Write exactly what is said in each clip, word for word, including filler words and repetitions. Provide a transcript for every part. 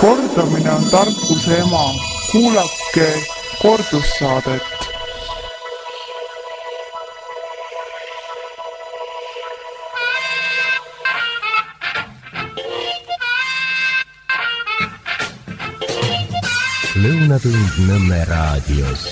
Kordamine on tarkuse ema. Kuulake kordussaadet. Lõunatund Nõmme raadios.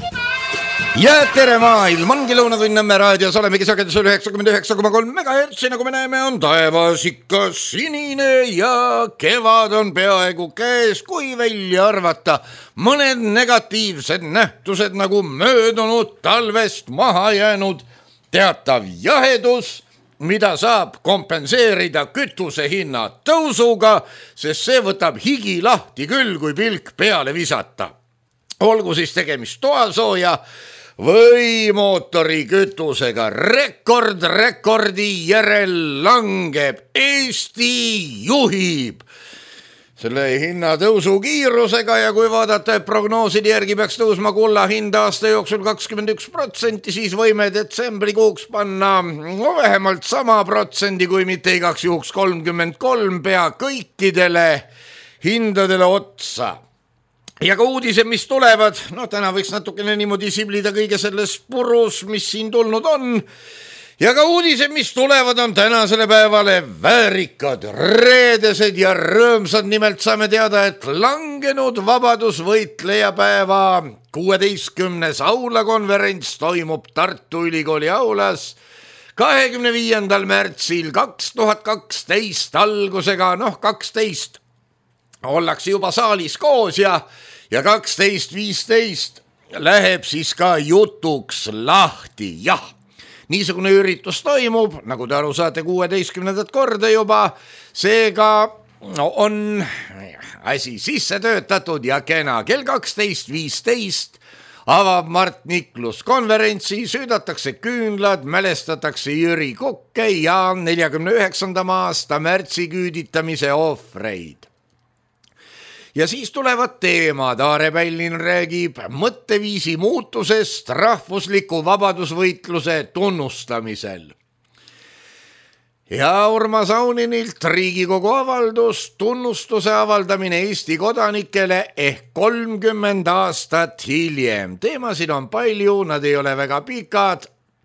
Ja tere maailm, ongi Lõunatund Nõmme raadios, olemegi sagedusel üheksakümmend üheksa koma kolm megahertsi, nagu me näeme, on taevas ikka sinine ja kevad on peaaegu käes, kui välja arvata mõned negatiivsed nähtused nagu möödunud talvest maha jäänud teatav jahedus, mida saab kompenseerida kütuse hinna tõusuga, sest see võtab higi lahti küll, kui pilk peale visata. Olgu siis tegemist toasooja või mootorikütusega. Rekord rekordi järel langeb, Eesti juhib selle hinnatõusu kiirusega ja kui vaadata, et prognooside järgi peaks tõusma kulla hind aasta jooksul kakskümmend üks protsenti, siis võime detsembrikuuks panna no, vähemalt sama protsendi, kui mitte igaks juhuks kolmkümmend kolm pea kõikidele hindadele otsa. Ja ka uudised, mis tulevad, no täna võiks natukene niimoodi siblida kõige selles purus, mis siin tulnud on. Ja ka uudised, mis tulevad, on tänasele päevale väärikad, reedesed ja rõõmsad. Nimelt saame teada, et langenud vabadusvõitleja päeva kuueteistkümnes aulakonverents toimub Tartu Ülikooli aulas kahekümne viiendal märtsil kaks tuhat kaksteist algusega, noh kaksteist ollakse juba saalis koos ja, ja kaksteist viisteist läheb siis ka jutuks lahti, jah. Niisugune üritus toimub, nagu te aru saate, kuueteistkümnendat korda juba, seega on asi sisse töötatud ja kena. Kell kaksteist viisteist avab Mart Niklus konverentsi, süüdatakse küünlad, mälestatakse Jüri Kukke ja neljakümne üheksanda aasta märtsi küüditamise ohvreid. Ja siis tulevad teemad. Aare Pällin räägib mõtteviisi muutusest rahvusliku vabadusvõitluse tunnustamisel. Ja Urmas Auninilt Riigikogu avaldus tunnustuse avaldamine Eesti kodanikele ehk kolmkümmend aastat hiljem. Teemasid on palju, nad ei ole väga pikad.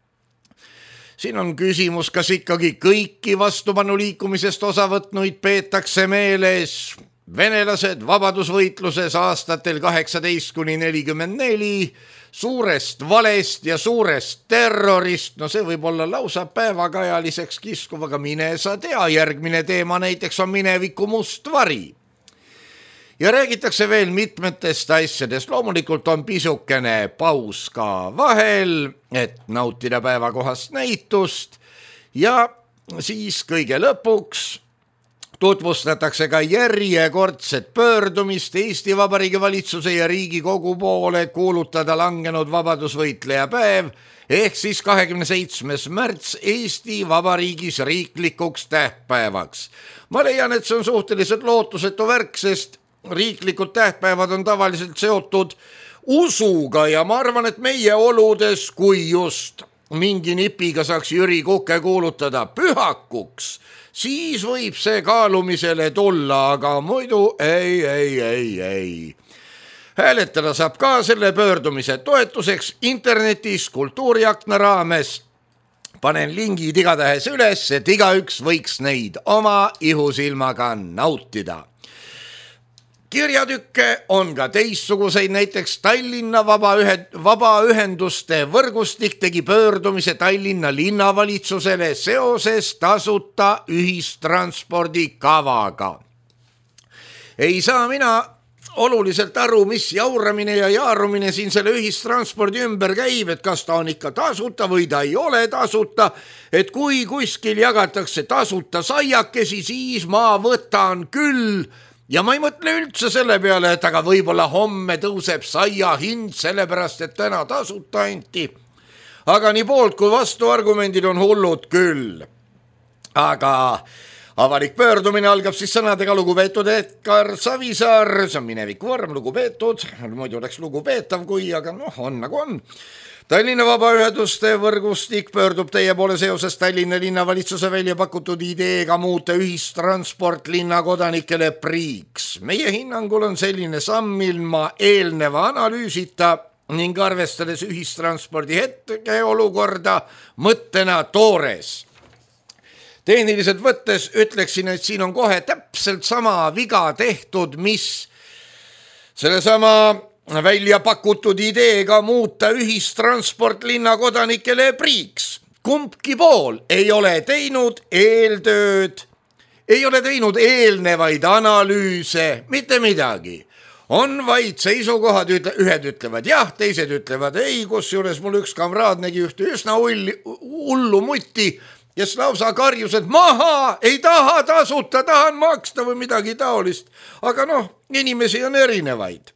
Siin on küsimus, kas ikkagi kõiki vastupanuliikumisest osa võtnuid peetakse meeles. Venelased vabadusvõitluses aastatel kaheksateist kuni nelikümmend neli, suurest valest ja suurest terrorist, no see võib olla lausa päevakajaliseks kiskuv, aga mine sa tea, järgmine teema näiteks on mineviku must vari. Ja räägitakse veel mitmetest asjadest, loomulikult on pisukene paus ka vahel, et nautida päevakohast näitust ja siis kõige lõpuks tutvustatakse ka järjekordset pöördumist Eesti Vabariigi valitsuse ja Riigikogu poole kuulutada langenud vabadusvõitleja päev ehk siis kahekümne seitsmes märts Eesti Vabariigis riiklikuks tähtpäevaks. Ma leian, et see on suhteliselt lootusetu värk, sest riiklikud tähtpäevad on tavaliselt seotud usuga ja ma arvan, et meie oludes, kui just mingi nipiga saaks Jüri Kuke kuulutada pühakuks, siis võib see kaalumisele tulla, aga muidu ei, ei, ei, ei. Hääletada saab ka selle pöördumise toetuseks internetis kultuuriakna raames. Panen lingid igatahes üles, et igaüks võiks neid oma ihusilmaga nautida. Kirjatükke on ka teistsuguseid, näiteks Tallinna vabaühenduste võrgustik tegi pöördumise Tallinna linnavalitsusele seoses tasuta ühistranspordi kavaga. Ei saa mina oluliselt aru, mis jauramine ja jaarumine siin selle ühistranspordi ümber käib, et kas ta on ikka tasuta või ta ei ole tasuta, et kui kuskil jagatakse tasuta saiakesi, siis ma võtan küll. Ja ma ei mõtle üldse selle peale, et aga võib-olla homme tõuseb saia hind, sellepärast et täna tasuta anti. Aga nii poolt kui vastu argumendid on hullud küll. Aga avalik pöördumine algab siis sõnadega lugupeetud Edgar Savisaar, see on mineviku vorm, lugupeetud, muidu oleks lugupeetav kui, aga noh, on nagu on. Tallinna Vabaühenduste võrgustik pöördub teie poole seoses Tallinna linnavalitsuse välja pakutud ideega muuta ühistransport linnakodanikele priiks. Meie hinnangul on selline samm ilma eelneva analüüsita ning arvestades ühistranspordi hetke olukorda mõttena toores. Tehniliselt võttes ütleksin, et siin on kohe täpselt sama viga tehtud, mis selle sama välja pakutud ideega muuta ühistransport linnakodanikele priiks. Kumbki pool ei ole teinud eeltööd, ei ole teinud eelnevaid analüüse, mitte midagi. On vaid seisukohad, ühed ütlevad jah, teised ütlevad ei, kusjuures mul üks kamraad nägi ühte üsna hullu mutti, kes lausa karjus, et maha, ei taha tasuta, tahan maksta või midagi taolist. Aga noh, inimesi on erinevaid.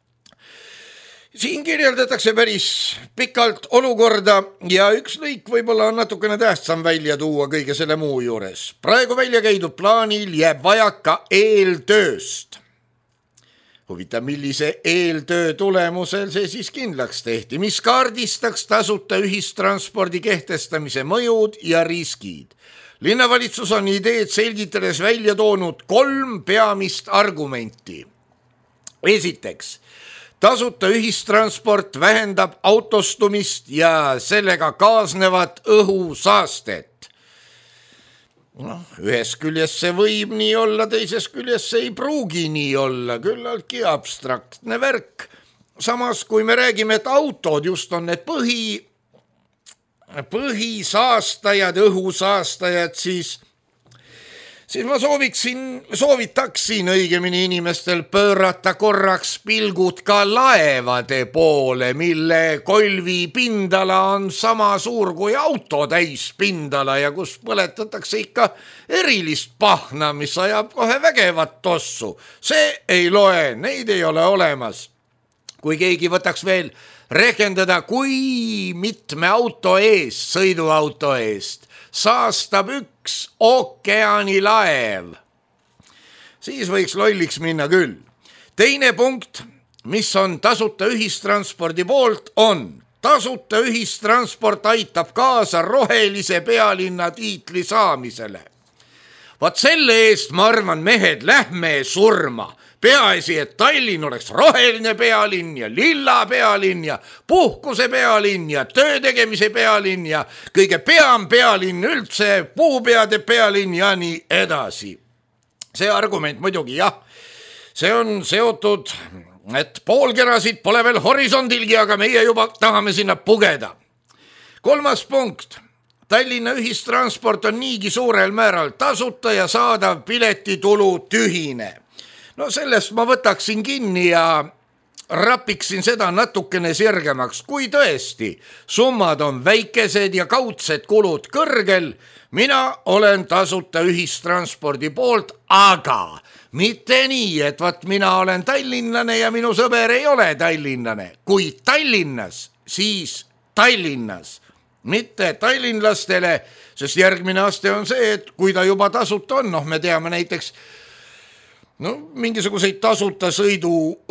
Siin kirjeldatakse päris pikalt olukorda ja üks lõik võib-olla on natukene tähtsam välja tuua kõige selle muu juures. Praegu välja käidud plaanil jääb vajaka eeltööst. Huvitav, millise eeltöö tulemusel see siis kindlaks tehti, mis kaardistaks tasuta ühistranspordi kehtestamise mõjud ja riskid. Linnavalitsus on ideed selgitades välja toonud kolm peamist argumenti. Esiteks, tasuta ühistransport vähendab autostumist ja sellega kaasnevat õhusaastet. No, ühes küljes see võib nii olla, teises küljes see ei pruugi nii olla, küllaltki abstraktne värk. Samas, kui me räägime, et autod just on need põhi, põhisaastajad, õhusaastajad, siis siis ma sooviksin, soovitaksin õigemini inimestel pöörata korraks pilgud ka laevade poole, mille kolvi pindala on sama suur kui auto täis pindala ja kus põletatakse ikka erilist pahna, mis ajab kohe vägevat tossu. See ei loe, neid ei ole olemas. Kui keegi võtaks veel rehkendada, kui mitme auto eest, sõiduauto eest, saastab üks ookeanilaev, siis võiks lolliks minna küll. Teine punkt, mis on tasuta ühistranspordi poolt, on tasuta ühistransport aitab kaasa rohelise pealinna tiitli saamisele. Vaat selle eest, ma arvan, mehed, lähme surma. Peaasi, et Tallinn oleks roheline pealinn ja lilla pealinn ja puhkuse pealinn ja töötegemise pealinn ja kõige peam pealinn üldse, puupeade pealinn ja nii edasi. See argument muidugi jah, see on seotud, et poolkerasid pole veel horisondilgi, aga meie juba tahame sinna pugeda. Kolmas punkt. Tallinna ühistransport on niigi suurel määral tasuta ja saadav piletitulu tühine. No sellest ma võtaksin kinni ja rapiksin seda natukene sirgemaks. Kui tõesti summad on väikesed ja kaudsed kulud kõrgel, mina olen tasuta ühistranspordi poolt, aga mitte nii, et vaat mina olen tallinnane ja minu sõber ei ole tallinnane. Kui Tallinnas, siis Tallinnas. Mitte tallinlastele, sest järgmine aste on see, et kui ta juba tasuta on, noh me teame näiteks no mingisuguseid tasuta sõidu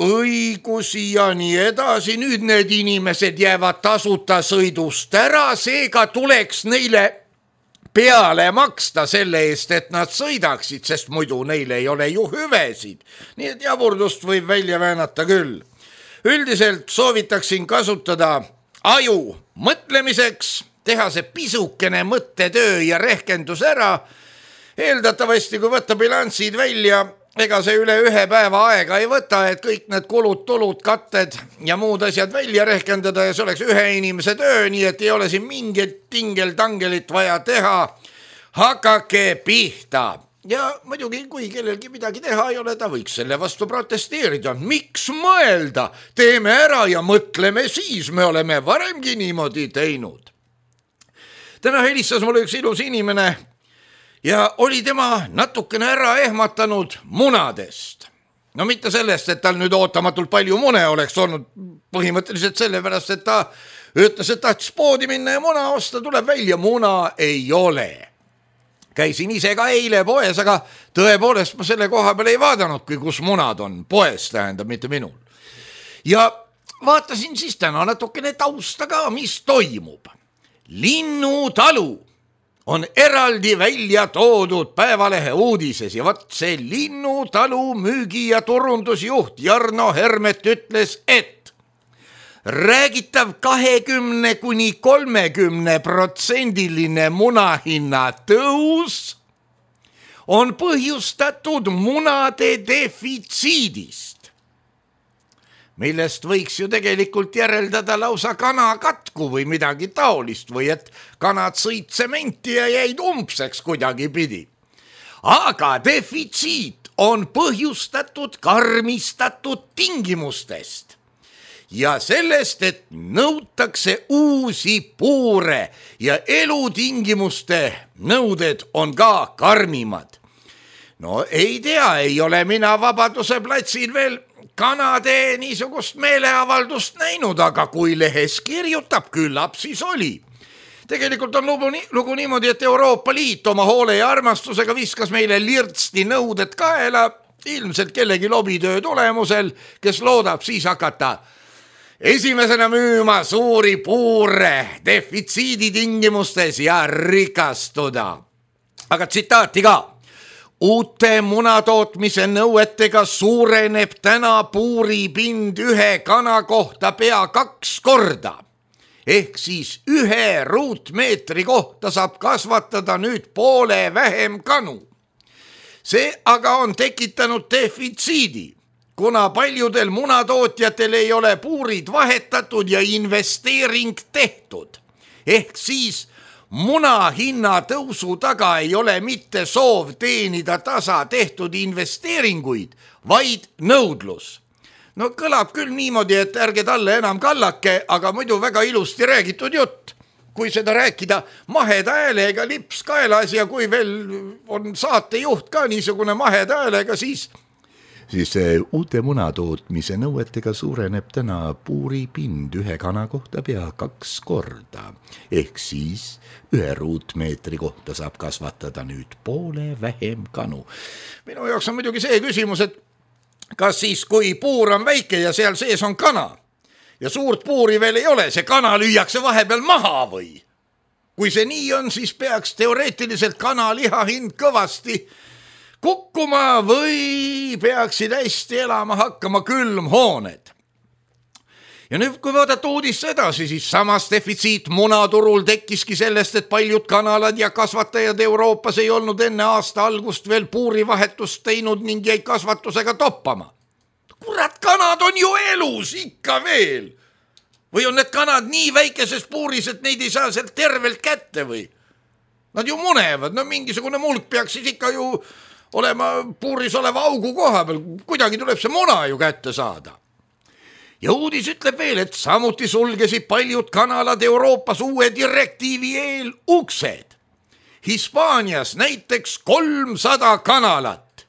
õigusi ja nii edasi, nüüd need inimesed jäävad tasuta sõidust ära, seega tuleks neile peale maksta selle eest, et nad sõidaksid, sest muidu neile ei ole ju hüvesid. Nii et jaburdust võib välja väänata küll. Üldiselt soovitaksin kasutada aju mõtlemiseks, teha see pisukene mõttetöö ja rehkendus ära. Eeldatavasti, kui võtta bilansid välja, ega see üle ühe päeva aega ei võta, et kõik need kulud, tulud, katted ja muud asjad välja rehkendada ja see oleks ühe inimese töö, nii et ei ole siin mingit tingel-tangelit vaja teha. Hakake pihta. Ja muidugi, kui kellelgi midagi teha ei ole, ta võiks selle vastu protesteerida. Miks mõelda? Teeme ära ja mõtleme siis, me oleme varemgi niimoodi teinud. Täna helistas mulle üks ilus inimene ja oli tema natukene ära ehmatanud munadest. No mitte sellest, et tal nüüd ootamatult palju mune oleks olnud, põhimõtteliselt sellepärast, et ta ütles, et tahtis poodi minna ja muna osta, tuleb välja, muna ei ole. Käisin ise ka eile poes, aga tõepoolest ma selle koha peale ei vaadanud, kui kus munad on. Poes tähendab, mitte minul. Ja vaatasin siis täna natukene tausta ka, mis toimub. Linnutalu on eraldi välja toodud Päevalehe uudises ja vat see Linnutalu müügi- ja turundusjuht Jarno Hermet ütles, et räägitav kahekümne kuni kolmekümne protsendiline munahinna tõus on põhjustatud munade defitsiidist, millest võiks ju tegelikult järeldada lausa kanakatku või midagi taolist või et kanad sõid tsementi ja jäid umbseks kuidagi pidi. Aga defitsiit on põhjustatud karmistatud tingimustest ja sellest, et nõutakse uusi puure ja elutingimuste nõuded on ka karmimad. No ei tea, ei ole mina Vabaduse platsil veel kanade niisugust meeleavaldust näinud, aga kui lehes kirjutab, küllap siis oli. Tegelikult on lugu, lugu niimoodi, et Euroopa Liit oma hoole ja armastusega viskas meile lirtsti nõuded kaela, ilmselt kellegi lobitöö tulemusel, kes loodab siis hakata esimesena müüma suuri puure defitsiidi tingimustes ja rikastuda. Aga tsitaati ka. Uute munatootmise nõuetega suureneb täna puuripind ühe kana kohta pea kaks korda. Ehk siis ühe ruutmeetri kohta saab kasvatada nüüd poole vähem kanu. See aga on tekitanud defitsiidi, kuna paljudel munatootjatel ei ole puurid vahetatud ja investeering tehtud. Ehk siis muna hinna tõusu taga ei ole mitte soov teenida tasa tehtud investeeringuid, vaid nõudlus. No kõlab küll niimoodi, et ärge talle enam kallake, aga muidu väga ilusti räägitud jutt. Kui seda rääkida maheda häälega lips kaelas ja kui veel on saatejuht ka niisugune maheda häälega, siis siis uute munatootmise nõuetega suureneb täna puuripind ühe kana kohta pea kaks korda. Ehk siis ühe ruutmeetri kohta saab kasvatada nüüd poole vähem kanu. Minu jaoks on muidugi see küsimus, et kas siis kui puur on väike ja seal sees on kana ja suurt puuri veel ei ole, see kana lüüakse vahepeal maha või? Kui see nii on, siis peaks teoreetiliselt kanaliha hind kõvasti kukkuma või peaksid hästi elama hakkama külmhooned. Ja nüüd, kui vaadata uudist edasi, siis samas defitsiit munaturul tekkiski sellest, et paljud kanalad ja kasvatajad Euroopas ei olnud enne aasta algust veel puurivahetust teinud ning jäi kasvatusega toppama. Kurat, kanad on ju elus ikka veel. Või on need kanad nii väikeses puuris, et neid ei saa sealt tervelt kätte või? Nad ju munevad, no mingisugune mulk peaks siis ikka ju olema puuris oleva augu koha peal, kuidagi tuleb see muna ju kätte saada. Ja uudis ütleb veel, et samuti sulgesid paljud kanalad Euroopas uue direktiivi eel uksed. Hispaanias näiteks kolmsada kanalat.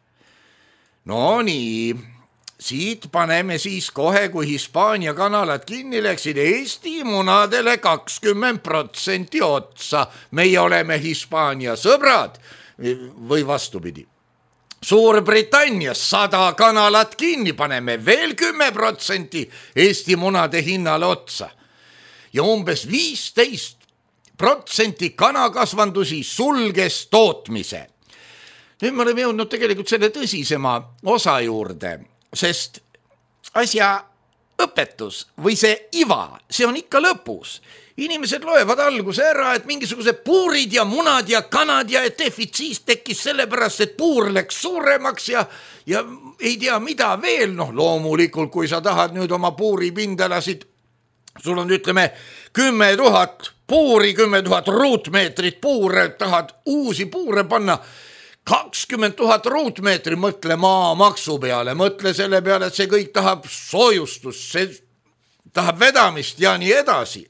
No nii, siit paneme siis kohe, kui Hispaania kanalad kinni läksid Eesti munadele kakskümmend protsenti otsa. Meie oleme Hispaania sõbrad või vastupidi. Suurbritannias sada kanalat kinni, paneme veel kümme protsenti Eesti munade hinnale otsa. Ja umbes viisteist protsenti kanakasvandusi sulges tootmise. Nüüd me oleme jõudnud tegelikult selle tõsisema osa juurde, sest asja õpetus või see iva, see on ikka lõpus. Inimesed loevad alguse ära, et mingisugused puurid ja munad ja kanad ja et defitsiit tekkis sellepärast, et puur läks suuremaks ja, ja ei tea mida veel. Noh, loomulikult, kui sa tahad nüüd oma puuripindalasid, sul on ütleme kümme tuhat puuri, kümme tuhat ruutmeetrit puure, tahad uusi puure panna, kakskümmend tuhat ruutmeetri, mõtle maamaksu peale, mõtle selle peale, et see kõik tahab soojustust, see tahab vedamist ja nii edasi.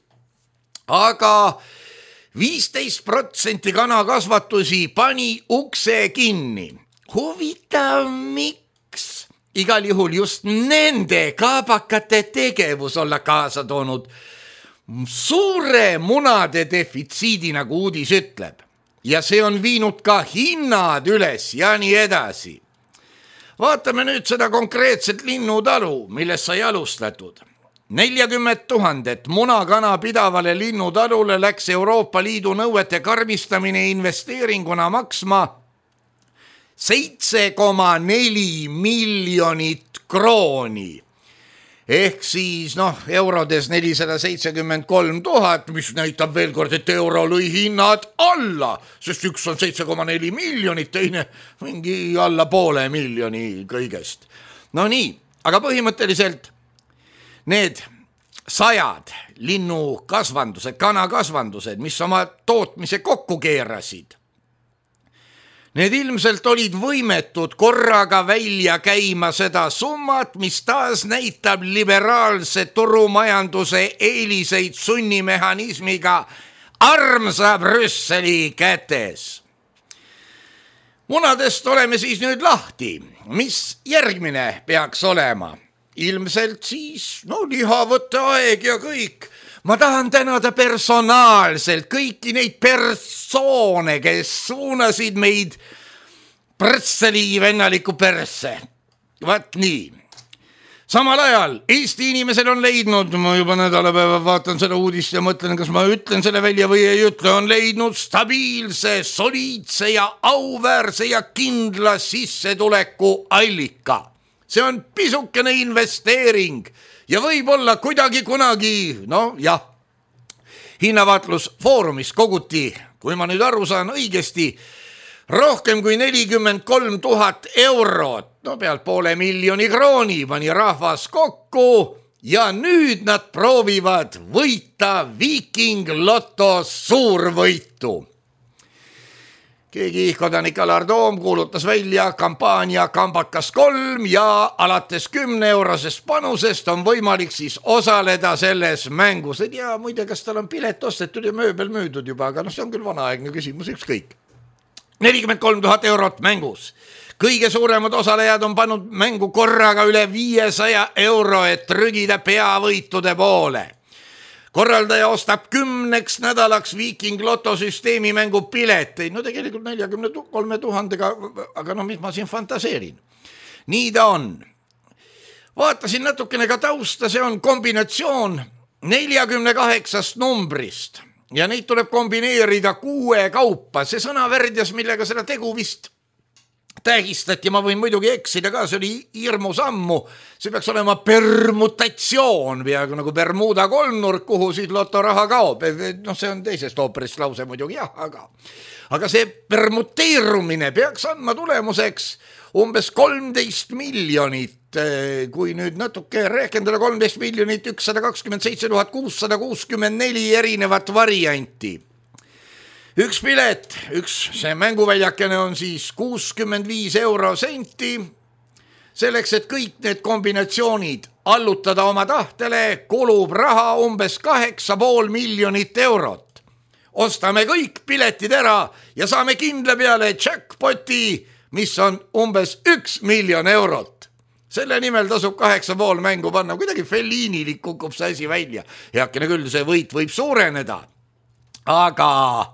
Aga viisteist protsenti kanakasvatusi pani ukse kinni. Huvitav, miks? Igal juhul just nende kaabakate tegevus olla kaasa toonud suure munade defitsiidi, nagu uudis ütleb. Ja see on viinud ka hinnad üles ja nii edasi. Vaatame nüüd seda konkreetset Linnutalu, millest sai alustatud. nelikümmend tuhandet munakana pidavale linnutalule läks Euroopa Liidu nõuete karmistamine investeeringuna maksma seitse koma neli miljonit krooni. Ehk siis noh, eurodes nelisada seitsekümmend kolm tuhat, mis näitab veel kord, et euro lõi hinnad alla, sest üks on seitse koma neli miljonit, teine mingi alla poole miljoni kõigest. No nii, aga põhimõtteliselt need sajad linnukasvandused, kanakasvandused, mis oma tootmise kokku keerasid, need ilmselt olid võimetud korraga välja käima seda summat, mis taas näitab liberaalse turumajanduse eeliseid sunnimehhanismiga armsa Brüsseli kätes. Munadest oleme siis nüüd lahti. Mis järgmine peaks olema? Ilmselt siis, no lihavõtte aeg ja kõik. Ma tahan tänada personaalselt kõiki neid persoone, kes suunasid meid Brüsseli vennaliku persse. Vaat nii. Samal ajal Eesti inimesed on leidnud, ma juba nädalapäeva vaatan seda uudist ja mõtlen, kas ma ütlen selle välja või ei ütle, on leidnud stabiilse, soliidse ja auväärse ja kindla sissetuleku allika. See on pisukene investeering. Ja võib-olla kuidagi kunagi, no jah, hinnavaatlusfoorumis koguti, kui ma nüüd aru saan õigesti, rohkem kui nelikümmend kolm tuhat eurot, no pealt poole miljoni krooni pani rahvas kokku ja nüüd nad proovivad võita Viiking Loto suurvõitu. Keegi kodanik Alar Toom kuulutas välja kampaania Kambakas kolm ja alates kümne eurosest panusest on võimalik siis osaleda selles mängus. Ei tea, muide, kas tal on pilet ostetud ja mööbel müüdud juba, aga no see on küll vanaaegne küsimus, ükskõik. nelikümmend kolm tuhat eurot mängus. Kõige suuremad osalejad on pannud mängu korraga üle viiesaja euro, et trügida peavõitude poole. Korraldaja ostab kümneks nädalaks Viiking Loto süsteemi mängu pileteid, no tegelikult nelikümmend kolm tuhandega, aga no mis ma siin fantaseerin. Nii ta on. Vaatasin natukene ka tausta, see on kombinatsioon neljakümne kaheksast numbrist ja neid tuleb kombineerida kuue kaupa. See sõnaverdjas, millega seda tegu vist tähistati, ma võin muidugi eksida ka, see oli hirmu sammu, see peaks olema permutatsioon, peaaegu nagu Bermuda kolmnurk, kuhu siis lotoraha kaob, noh see on teisest ooperist lause muidugi jah, aga aga see permuteerumine peaks andma tulemuseks umbes kolmteist miljonit, kui nüüd natuke rehkendada kolmteist miljonit ükssada kakskümmend seitse tuhat kuussada kuuskümmend neli erinevat varianti. Üks pilet, üks see mänguväljakene on siis kuuskümmend viis euro senti. Selleks, et kõik need kombinatsioonid allutada oma tahtele, kulub raha umbes kaheksa pool miljonit eurot. Ostame kõik piletid ära ja saame kindla peale jackpoti, mis on umbes üks miljon eurot. Selle nimel tasub kaheksa pool mängu panna, kuidagi Fellinilik kukub see asi välja. Heakene küll, see võit võib suureneda. Aga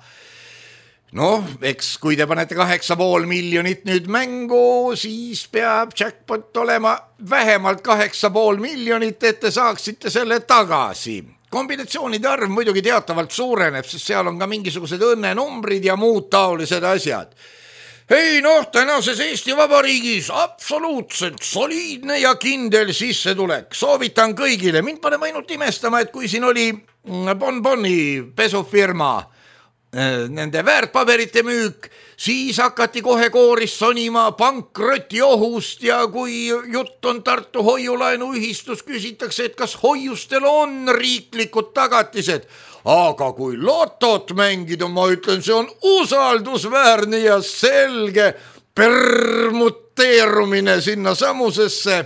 noh, eks kui te panete kaheksa pool miljonit nüüd mängu, siis peab jackpot olema vähemalt kaheksa pool miljonit, et te saaksite selle tagasi. Kombinatsioonide arv muidugi teatavalt suureneb, sest seal on ka mingisugused õnnenumbrid ja muud taolised asjad. Ei noh, tänases Eesti Vabariigis absoluutselt soliidne ja kindel sissetulek. Soovitan kõigile, mind paneb ainult imestama, et kui siin oli Bonboni pesufirma, nende väärtpaberite müük, siis hakati kohe kooris sonima pankroti ohust ja kui jutt on Tartu hoiulaenu ühistus, küsitakse, et kas hoiustel on riiklikud tagatised. Aga kui lotot mängida, ma ütlen, see on usaldusväärne ja selge permuteerumine sinna samusesse.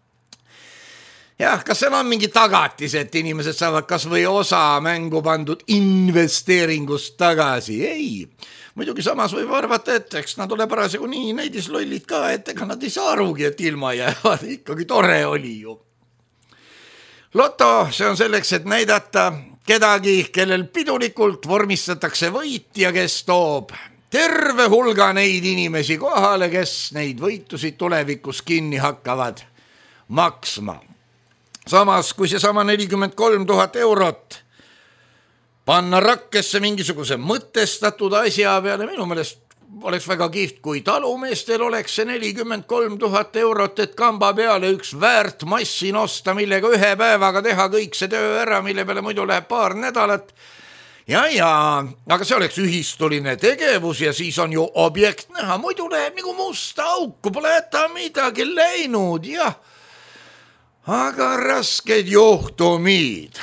Jah, kas seal on mingi tagatis, et inimesed saavad kas või osa mängu pandud investeeringust tagasi? Ei, muidugi samas võib arvata, et eks nad ole parasjagu nii näidislollid ka, et ega nad ei saa arugi, et ilma jäävad, ikkagi tore oli ju. Loto, see on selleks, et näidata kedagi, kellel pidulikult vormistatakse võit ja kes toob terve hulga neid inimesi kohale, kes neid võitusid tulevikus kinni hakkavad maksma. samas kui see sama nelikümmend kolm tuhat eurot panna rakkesse mingisuguse mõtestatud asja peale, minu meelest oleks väga kihvt, kui talumeestel oleks see nelikümmend kolm tuhat eurot, et kamba peale üks väärt massin osta, millega ühe päevaga teha kõik see töö ära, mille peale muidu läheb paar nädalat. Ja, ja, aga see oleks ühistuline tegevus ja siis on ju objekt näha, muidu läheb nagu musta auku, pole häda midagi läinud, jah. Aga rasked juhtumid.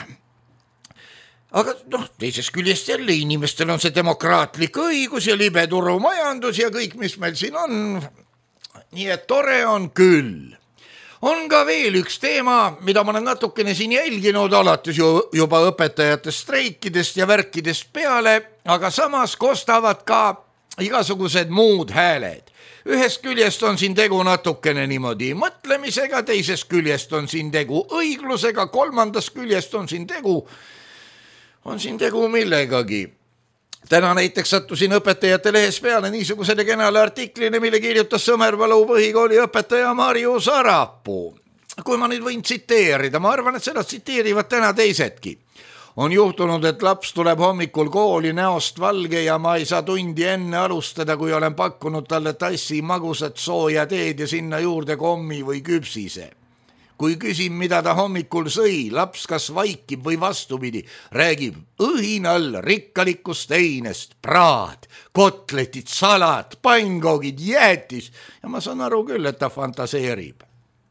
Aga noh, teisest küljest jälle inimestel on see demokraatlik õigus ja libe turumajandus ja kõik, mis meil siin on. Nii et tore on küll. On ka veel üks teema, mida ma olen natukene siin jälginud alates juba õpetajate streikidest ja värkidest peale, aga samas kostavad ka igasugused muud hääled. Ühest küljest on siin tegu natukene niimoodi mõtlemisega, teisest küljest on siin tegu õiglusega, kolmandast küljest on siin tegu on siin tegu millegagi. Täna näiteks sattusin õpetajate lehes peale niisugusele kenale artikline, mille kirjutas Sõmerpalu põhikooli õpetaja Marju Sarapuu. Kui ma nüüd võin tsiteerida, ma arvan, et seda tsiteerivad täna teisedki. On juhtunud, et laps tuleb hommikul kooli näost valge ja ma ei saa tundi enne alustada, kui olen pakkunud talle tassi magusat sooja teed ja sinna juurde kommi või küpsise. Kui küsin, mida ta hommikul sõi, laps kas vaikib või vastupidi, räägib õhinal rikkalikust einest, praad, kotletid, salat, pannkoogid, jäätis ja ma saan aru küll, et ta fantaseerib.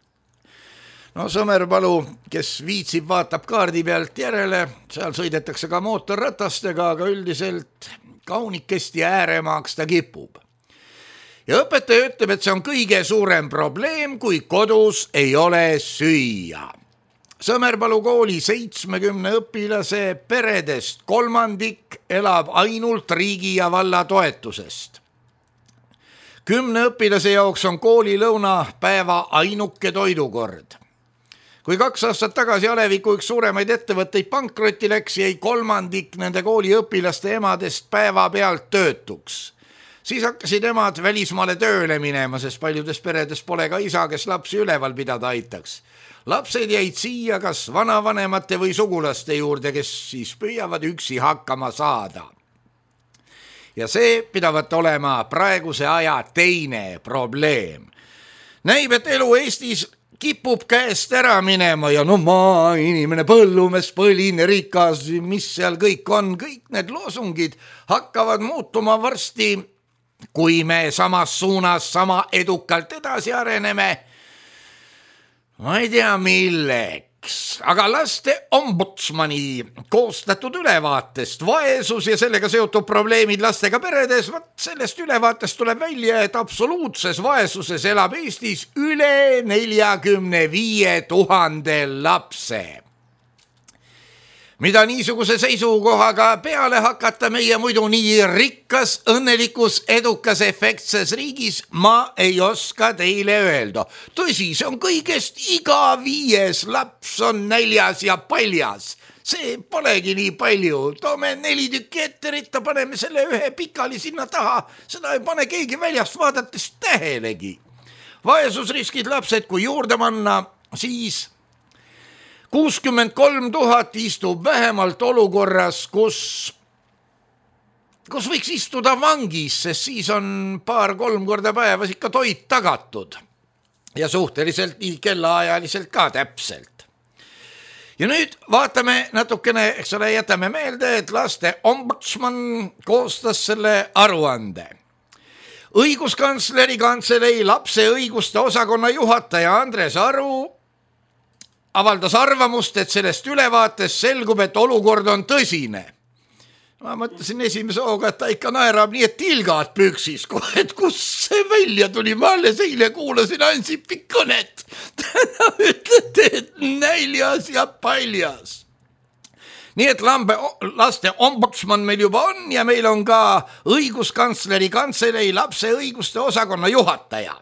No Sõmerpalu, kes viitsib, vaatab kaardi pealt järele, seal sõidetakse ka mootorratastega, aga üldiselt kaunikesti ääremaaks ta kipub. Ja õpetaja ütleb, et see on kõige suurem probleem, kui kodus ei ole süüa. Sõmerpalu kooli seitsmekümne õpilase peredest kolmandik elab ainult riigi ja valla toetusest. Kümne õpilase jaoks on koolilõuna päeva ainuke toidukord. Kui kaks aastat tagasi Aleviku üks suuremaid ettevõtteid pankrotti läks, jäi kolmandik nende kooli õpilaste emadest päeva pealt töötuks. Siis hakkasid emad välismaale tööle minema, sest paljudes peredes pole ka isa, kes lapsi üleval pidada aitaks. Lapsed jäid siia kas vanavanemate või sugulaste juurde, kes siis püüavad üksi hakkama saada. Ja see pidavat olema praeguse aja teine probleem. Näib, et elu Eestis kipub käest ära minema ja no maa inimene, põllumees, põline, rikas, mis seal kõik on, kõik need loosungid hakkavad muutuma varsti. Kui me samas suunas sama edukalt edasi areneme, ma ei tea milleks, aga laste ombudsmani koostatud ülevaatest vaesus ja sellega seotud probleemid lastega peredes, võt sellest ülevaatest tuleb välja, et absoluutses vaesuses elab Eestis üle neljakümne viie tuhande lapse. Mida niisuguse seisukohaga peale hakata meie muidu nii rikkas, õnnelikus, edukas, efektses riigis, ma ei oska teile öelda. Tõsi, see on kõigest iga viies laps on näljas ja paljas. See polegi nii palju. Toome neli tükki ette ritta, paneme selle ühe pikali sinna taha. Seda ei pane keegi väljast vaadates tähelegi. Vaesusriskid lapsed, kui juurde manna, siis kuuskümmend kolm tuhat istub vähemalt olukorras, kus, kus võiks istuda vangis, sest siis on paar-kolm korda päevas ikka toit tagatud. Ja suhteliselt nii kellaajaliselt ka täpselt. Ja nüüd vaatame natukene, eks ole, jätame meelde, et laste ombudsman koostas selle aruande. Õiguskantsleri kantselei lapse õiguste osakonna juhataja Andres Aru avaldas arvamust, et sellest ülevaates selgub, et olukord on tõsine. Ma mõtlesin esimese hooga, et ta ikka naerab nii, et tilgad püksis, et kus see välja tuli. Ma alles eile kuulasin Ansipi kõnet. Ta ütlete, et näljas ja paljas. Nii et lambe, laste ombudsman meil juba on ja meil on ka õiguskantsleri kantselei lapse õiguste osakonna juhataja.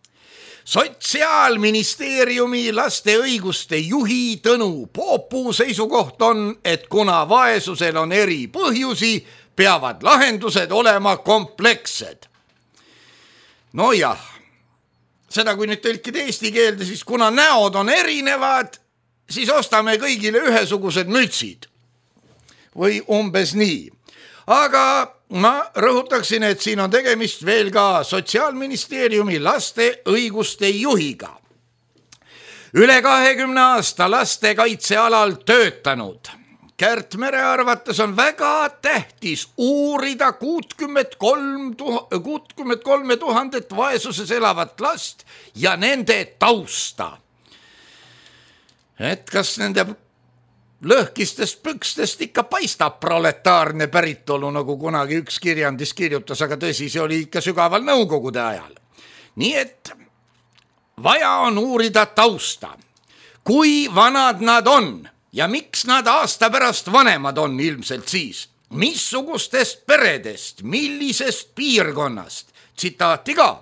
Sotsiaalministeeriumi laste õiguste juhi Tõnu Poopuu seisukoht on, et kuna vaesusel on eri põhjusi, peavad lahendused olema komplekssed. No jah, seda kui nüüd tõlkida eesti keelde, siis kuna näod on erinevad, siis ostame kõigile ühesugused mütsid. Või umbes nii. Aga ma rõhutaksin, et siin on tegemist veel ka Sotsiaalministeeriumi laste õiguste juhiga. Üle kahekümne aasta lastekaitsealal töötanud Kärt Mere arvates on väga tähtis uurida kuutkümmend kolme tuhandet vaesuses elavat last ja nende tausta. Et kas nende lõhkistest pükstest ikka paistab proletaarne päritolu, nagu kunagi üks kirjandis kirjutas, aga tõsi, see oli ikka sügaval nõukogude ajal. Nii et vaja on uurida tausta. Kui vanad nad on ja miks nad aasta pärast vanemad on ilmselt siis? Missugustest peredest, millisest piirkonnast? Tsitaati ka.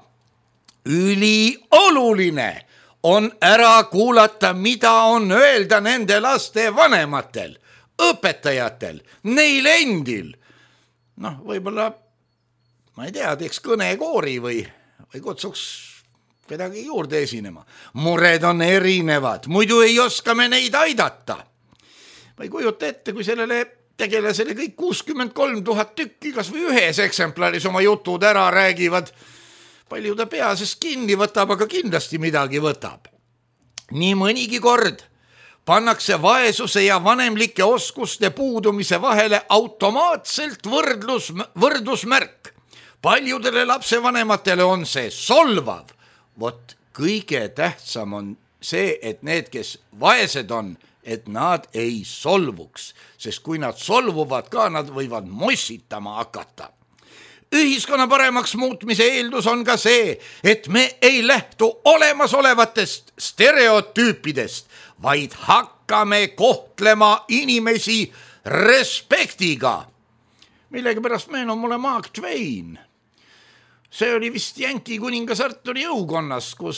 Ülioluline on ära kuulata, mida on öelda nende laste vanematel, õpetajatel, neil endil. Noh, võib-olla, ma ei tea, teeks kõnekoori või, või kutsuks kedagi juurde esinema. Mured on erinevad, muidu ei oska me neid aidata. Ma ei kujuta ette, kui sellele tegelasele kõik kuuskümmend kolm tuhat tükki kas või ühes eksemplaris oma jutud ära räägivad. Palju ta peasest kinni võtab, aga kindlasti midagi võtab. Nii mõnigi kord pannakse vaesuse ja vanemlike oskuste puudumise vahele automaatselt võrdlus, võrdusmärk. Paljudele lapsevanematele on see solvav. Vot kõige tähtsam on see, et need, kes vaesed on, et nad ei solvuks, sest kui nad solvuvad ka, nad võivad mossitama hakata. Ühiskonna paremaks muutmise eeldus on ka see, et me ei lähtu olemasolevatest stereotüüpidest, vaid hakkame kohtlema inimesi respektiga. Millegi pärast meenub mulle Mark Twain. See oli vist Jänki kuningas Arturi jõukonnas, kus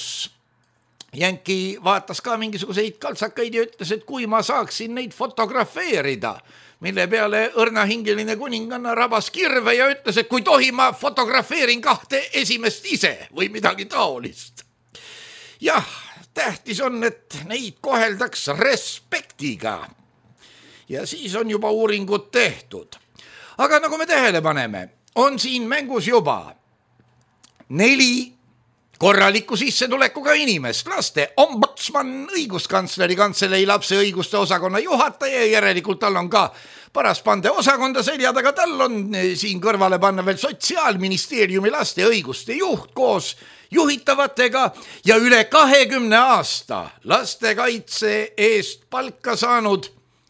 Jänki vaatas ka mingisuguseid kaltsakaid ja ütles, et kui ma saaksin neid fotografeerida, mille peale õrnahingeline kuninganna rabas kirve ja ütles, et kui tohi, ma fotografeerin kahte esimest ise või midagi taolist. Jah, tähtis on, et neid koheldaks respektiga. Ja siis on juba uuringud tehtud. Aga nagu me tähele paneme, on siin mängus juba neli korraliku sissetulekuga inimest, laste ombudsman, õiguskantsleri kantselei lapse õiguste osakonna juhataja ja järelikult tal on ka paraspande osakonda selja taga, tal on siin kõrvale panna veel Sotsiaalministeeriumi laste õiguste juht koos juhitavatega ja üle kahekümne aasta lastekaitse eest palka saanud.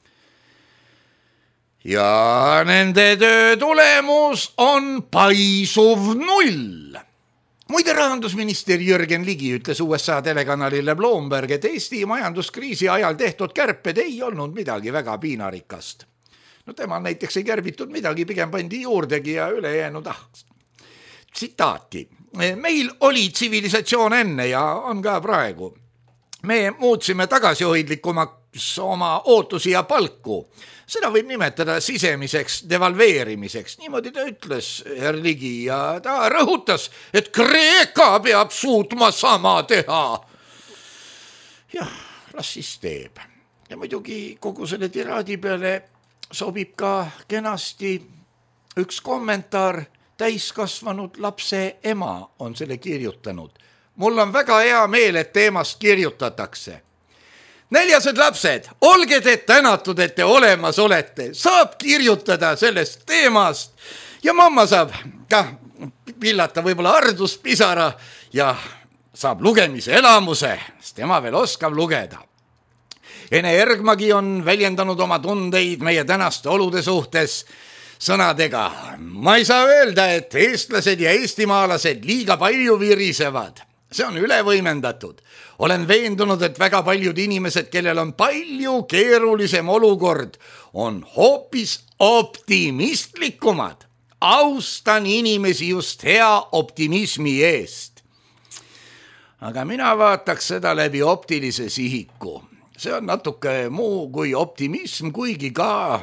Ja nende töö tulemus on paisuv null. Muide, rahandusminister Jürgen Ligi ütles U S A telekanalile Bloomberg, et Eesti majanduskriisi ajal tehtud kärped ei olnud midagi väga piinarikast. No temal näiteks ei kärbitud midagi, pigem pandi juurdegi ja üle jäänud ah. Tsitaati. Meil oli tsivilisatsioon enne ja on ka praegu. Me muutsime tagasihoidlikumaks oma ootusi ja palku. Seda võib nimetada sisemiseks devalveerimiseks. Niimoodi ta ütles herr Ligi ja ta rõhutas, et Kreeka peab suutma sama teha. Jah, las siis teeb. Ja muidugi kogu selle tiraadi peale sobib ka kenasti üks kommentaar. Täiskasvanud lapse ema on selle kirjutanud. Mul on väga hea meel, et teemast kirjutatakse. Neljased lapsed, olge te tänatud, et te olemas olete. Saab kirjutada sellest teemast ja mamma saab ka pillata võib-olla arduspisara ja saab lugemise elamuse, sest tema veel oskab lugeda. Ene Ergmagi on väljendanud oma tundeid meie tänaste olude suhtes sõnadega. Ma ei saa öelda, et eestlased ja eestimaalased liiga palju virisevad. See on ülevõimendatud. Olen veendunud, et väga paljud inimesed, kellel on palju keerulisem olukord, on hoopis optimistlikumad. Austan inimesi just hea optimismi eest. Aga mina vaataks seda läbi optilise sihiku. See on natuke muu kui optimism, kuigi ka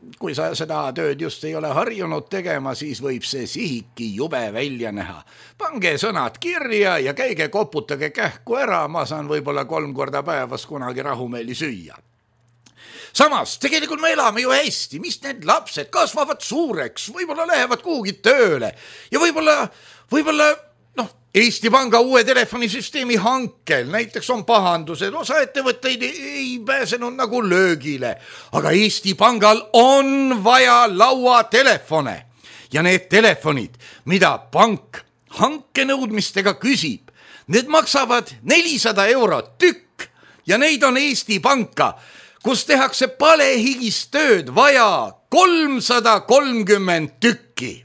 kui sa seda tööd just ei ole harjunud tegema, siis võib see sihiki jube välja näha. Pange sõnad kirja ja käige koputage kähku ära, ma saan võib-olla kolm korda päevas kunagi rahumeeli süüa. Samas, tegelikult me elame ju hästi, mis need lapsed kasvavad suureks, võib-olla lähevad kuhugi tööle ja võib-olla, võib-olla noh, Eesti Panga uue telefonisüsteemi hankel näiteks on pahandused, osa ettevõtteid ei pääsenud nagu löögile, aga Eesti Pangal on vaja lauatelefone ja need telefonid, mida pank hankenõudmistega küsib, need maksavad nelisada eurot tükk ja neid on Eesti Panka, kus tehakse palehigis tööd vaja kolmsada kolmkümmend tükki.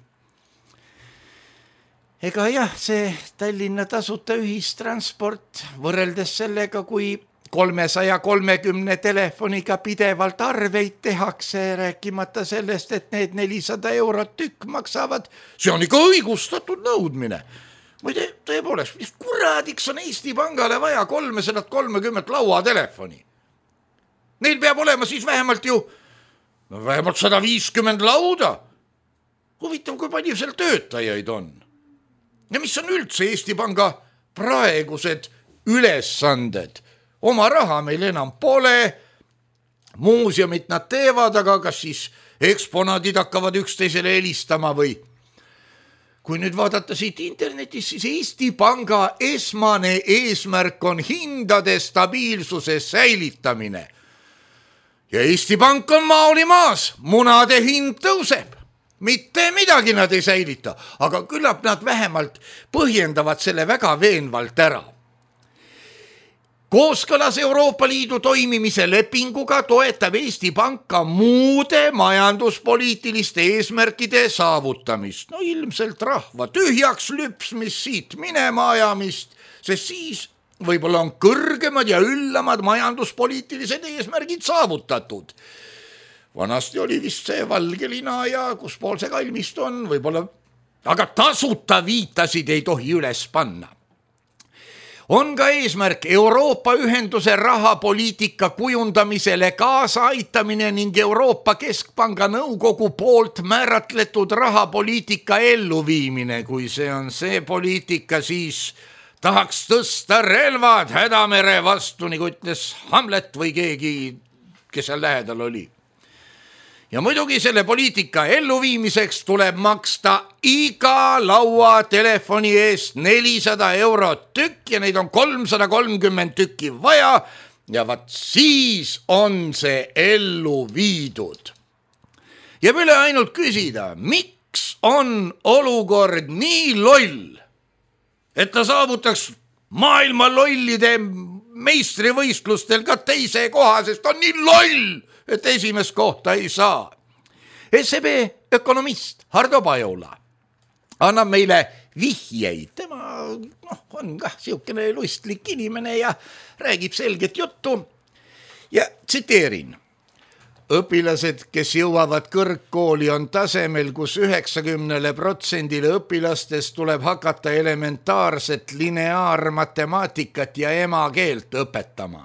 Ega jah, see Tallinna tasuta ühistransport võrreldes sellega, kui kolmesaja kolmekümne telefoniga pidevalt arveid tehakse, rääkimata sellest, et need nelisada eurot tükk maksavad, see on ikka õigustatud nõudmine. Muide, tõepoolest, mis kuradiks on Eesti Pangale vaja kolmesada kolmekümmend lauatelefoni? Neil peab olema siis vähemalt ju no vähemalt sada viiskümmend lauda. Huvitav, kui palju seal töötajaid on. Ja mis on üldse Eesti Panga praegused ülesanded? Oma raha meil enam pole, muuseumit nad teevad, aga kas siis eksponaadid hakkavad üksteisele helistama või? Kui nüüd vaadata siit internetis, siis Eesti Panga esmane eesmärk on hindade stabiilsuse säilitamine. Ja Eesti Pank on maoli maas, munade hind tõuseb. Mitte midagi nad ei säilita, aga küllap nad vähemalt põhjendavad selle väga veenvalt ära. Kooskõlas Euroopa Liidu toimimise lepinguga toetab Eesti Panka muude majanduspoliitiliste eesmärkide saavutamist. No ilmselt rahva tühjaks lüpsmist, siit minema ajamist, sest siis võib-olla on kõrgemad ja üllamad majanduspoliitilised eesmärgid saavutatud. Vanasti oli vist see valgelina ja kus pool see kalmist on, võib-olla, aga tasuta viitasid ei tohi üles panna. On ka eesmärk Euroopa ühenduse rahapoliitika kujundamisele kaasa aitamine ning Euroopa Keskpanga nõukogu poolt määratletud rahapoliitika elluviimine. Kui see on see poliitika, siis tahaks tõsta relvad hädamere vastu, nagu ütles Hamlet või keegi, kes seal lähedal oli. Ja muidugi selle poliitika elluviimiseks tuleb maksta iga laua telefoni eest nelisada eurot tükk ja neid on kolmsada kolmkümmend tükki vaja ja vat siis on see ellu viidud. Ja üle ainult küsida, miks on olukord nii loll, et ta saavutaks maailma lollide meistrivõistlustel ka teise koha, sest on nii loll, et esimest kohta ei saa. S E B ökonomist Hardo Pajula annab meile vihjeid. Tema no, on ka siukene lustlik inimene ja räägib selget juttu. Ja tsiteerin. Õpilased, kes jõuavad kõrgkooli, on tasemel, kus üheksakümnele protsendile õpilastest tuleb hakata elementaarset lineaarmatemaatikat ja emakeelt õpetama.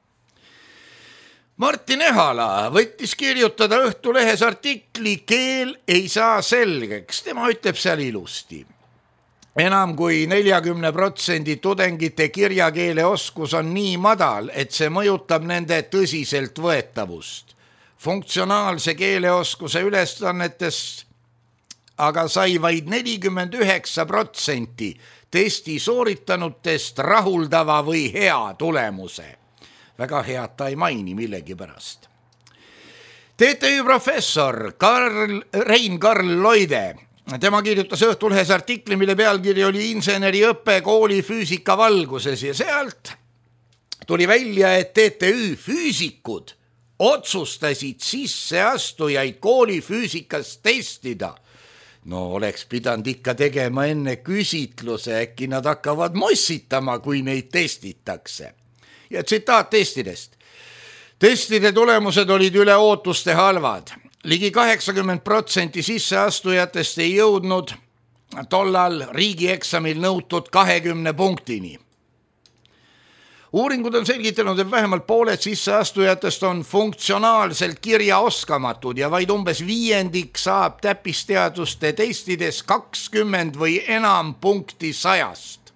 Martin Ehala võttis kirjutada Õhtulehes artikli Keel ei saa selgeks. Tema ütleb seal ilusti. Enam kui neljakümne protsendi tudengite kirjakeele oskus on nii madal, et see mõjutab nende tõsiselt võetavust. Funktsionaalse keeleoskuse ülesannetes aga sai vaid nelikümmend üheksa protsenti testi sooritanutest rahuldava või hea tulemuse. Väga head ta ei maini millegi pärast. T T Ü professor Karl, Rein Karl Loide, tema kirjutas Õhtulehes artikli, mille pealkiri oli inseneriõppe kooli füüsika valguses ja sealt tuli välja, et T T Ü füüsikud otsustasid sisseastujaid kooli füüsikas testida. No oleks pidanud ikka tegema enne küsitluse, äkki nad hakkavad mossitama, kui neid testitakse. Ja tsitaat testidest. Testide tulemused olid üle ootuste halvad. Ligi kaheksakümmend protsenti sisseastujatest ei jõudnud tollal riigieksamil nõutud kahekümne punktini. uuringud on selgitanud, et vähemalt pooled sisseastujatest on funktsionaalselt kirjaoskamatud ja vaid umbes viiendik saab täppisteaduste testides kakskümmend või enam punkti sajast.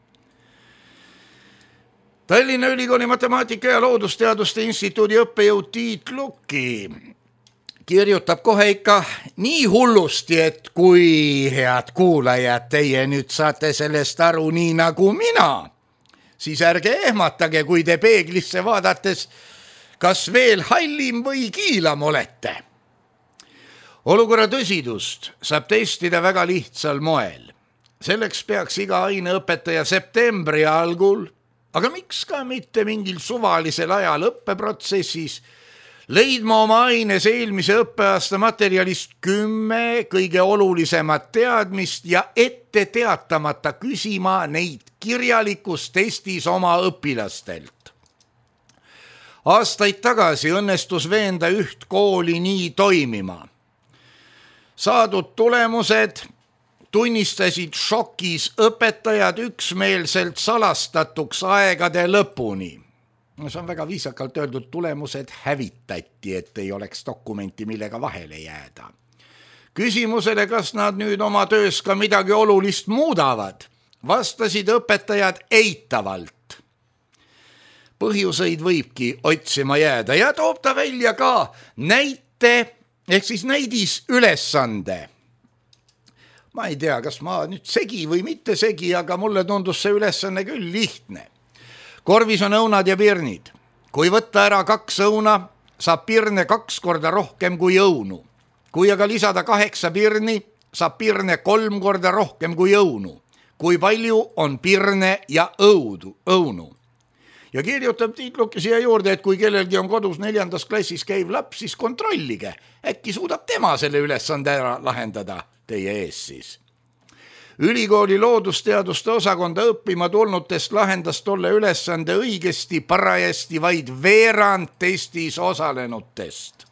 Tallinna Ülikooli Matemaatika ja Loodusteaduste Instituudi õppejõud Tiit Lukki kirjutab kohe ikka nii hullusti, et kui head kuulajad, teie nüüd saate sellest aru nii nagu mina, siis ärge ehmatage, kui te peeglisse vaadates kas veel hallim või kiilam olete. Olukorra tõsidust saab testida väga lihtsal moel. Selleks peaks iga aineõpetaja septembri algul, aga miks ka mitte mingil suvalisel ajal õppeprotsessis, leidma oma aines eelmise õppeaasta materjalist kümme kõige olulisemat teadmist ja ette teatamata küsima neid kirjalikus testis oma õpilastelt. Aastaid tagasi õnnestus veenda üht kooli nii toimima. Saadud tulemused tunnistasid šokis õpetajad üksmeelselt salastatuks aegade lõpuni. See on väga viisakalt öeldud, tulemused hävitati, et ei oleks dokumenti, millega vahele jääda. Küsimusele, kas nad nüüd oma töös ka midagi olulist muudavad, vastasid õpetajad eitavalt. Põhjuseid võibki otsima jääda ja toob ta välja ka näite ehk siis näidis ülesande. Ma ei tea, kas ma nüüd segi või mitte segi, aga mulle tundus see ülesanne küll lihtne. Korvis on õunad ja pirnid. Kui võtta ära kaks õuna, saab pirne kaks korda rohkem kui õunu. Kui aga lisada kaheksa pirni, saab pirne kolm korda rohkem kui õunu. Kui palju on pirne ja õudu, õunu. Ja kirjutab Tiit Lukki siia juurde, et kui kellelgi on kodus neljandas klassis käiv laps, siis kontrollige. Äkki suudab tema selle ülesande ära lahendada teie ees siis. Ülikooli loodusteaduste osakonda õppima tulnutest lahendas tolle ülesande õigesti parajasti vaid veerand testis osalenutest.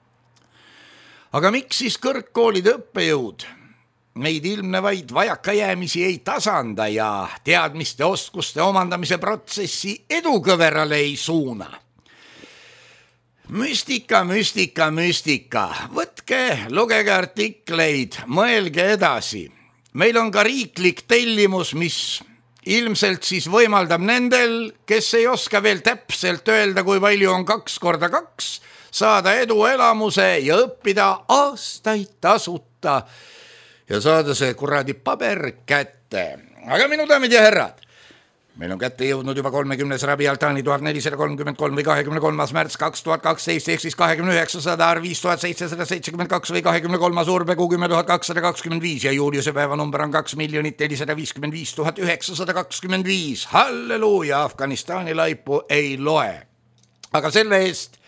Aga miks siis kõrgkoolide õppejõud neid ilmnevaid vajakajäämisi ei tasanda ja teadmiste oskuste omandamise protsessi edukõverale ei suuna? Müstika, müstika, müstika. Võtke, lugege artikleid, mõelge edasi. Meil on ka riiklik tellimus, mis ilmselt siis võimaldab nendel, kes ei oska veel täpselt öelda, kui palju on kaks korda kaks, saada edu elamuse ja õppida aastaid tasuta ja saada see kuradi paber kätte. Aga minu daamid ja härrad, meil on kätte jõudnud juba kolmekümnes Rabi Altani tuhat nelisada kolmkümmend kolm või kahekümne kolmas märts kaks tuhat kaksteist ehk siis kahekümne üheksasada viis tuhat seitsesada seitsekümmend kaks või kahekümne kolmas Urbegu kümme tuhat kakssada kakskümmend viis ja Juliuse päeva number on kaks miljonit nelisada viiskümmend viis tuhat üheksasada kakskümmend viis. Halleluuja, Afganistani laipu ei loe. Aga selle eest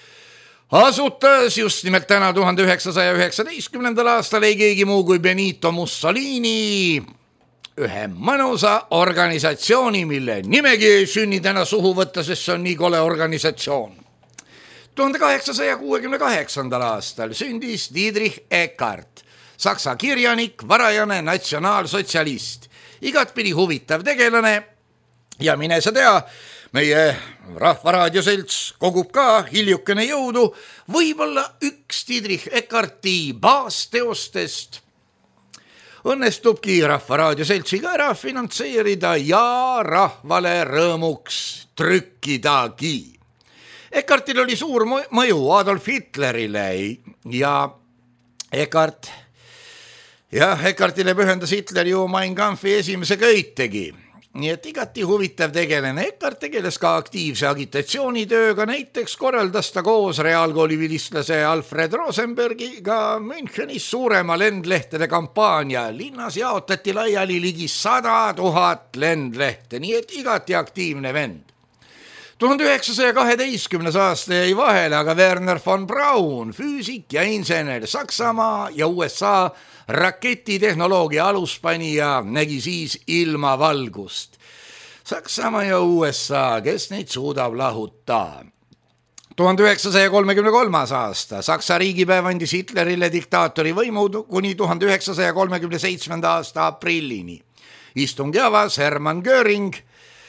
asutas just nimelt täna tuhande üheksasaja üheksateistkümnendal aastal ei keegi muu kui Benito Mussolini, ühe mõnusa organisatsiooni, mille nimegi ei sünni täna suhu võtta, sest see on nii kole organisatsioon. tuhande kaheksasaja kuuekümne kaheksandal aastal sündis Dietrich Eckart, saksa kirjanik, varajane natsionaalsotsialist, igatpidi huvitav tegelane ja mine sa tea, meie Rahvaraadioselts kogub ka hiljukene jõudu, võib-olla üks Dietrich Eckarti baasteostest õnnestubki Rahvaraadioseltsiga ära finantseerida ja rahvale rõõmuks trükkidagi. Eckartil oli suur mõju Adolf Hitlerile ja Eckart, jah, Eckartile pühendas Hitler ju Mein Kampfi esimese köitegi. Nii et igati huvitav tegelane. Eckart tegeles ka aktiivse agitatsioonitööga, näiteks korraldas ta koos reaalkooli vilistlase Alfred Rosenbergiga Münchenis suurema lendlehtede kampaania. Linnas jaotati laiali ligi sada tuhat lendlehte, nii et igati aktiivne vend. tuhande üheksasaja kaheteistkümnes aasta jäi vahele, aga Werner von Braun, füüsik ja insener, Saksamaa ja U S A raketitehnoloogia aluspanija, nägi siis ilmavalgust. Saksamaa ja U S A, kes neid suudab lahuta. tuhande üheksasaja kolmekümne kolmas aasta, Saksa riigipäev andis Hitlerile diktaatori võimu kuni tuhande üheksasaja kolmekümne seitsmenda aasta aprillini. Istungi avas Hermann Göring,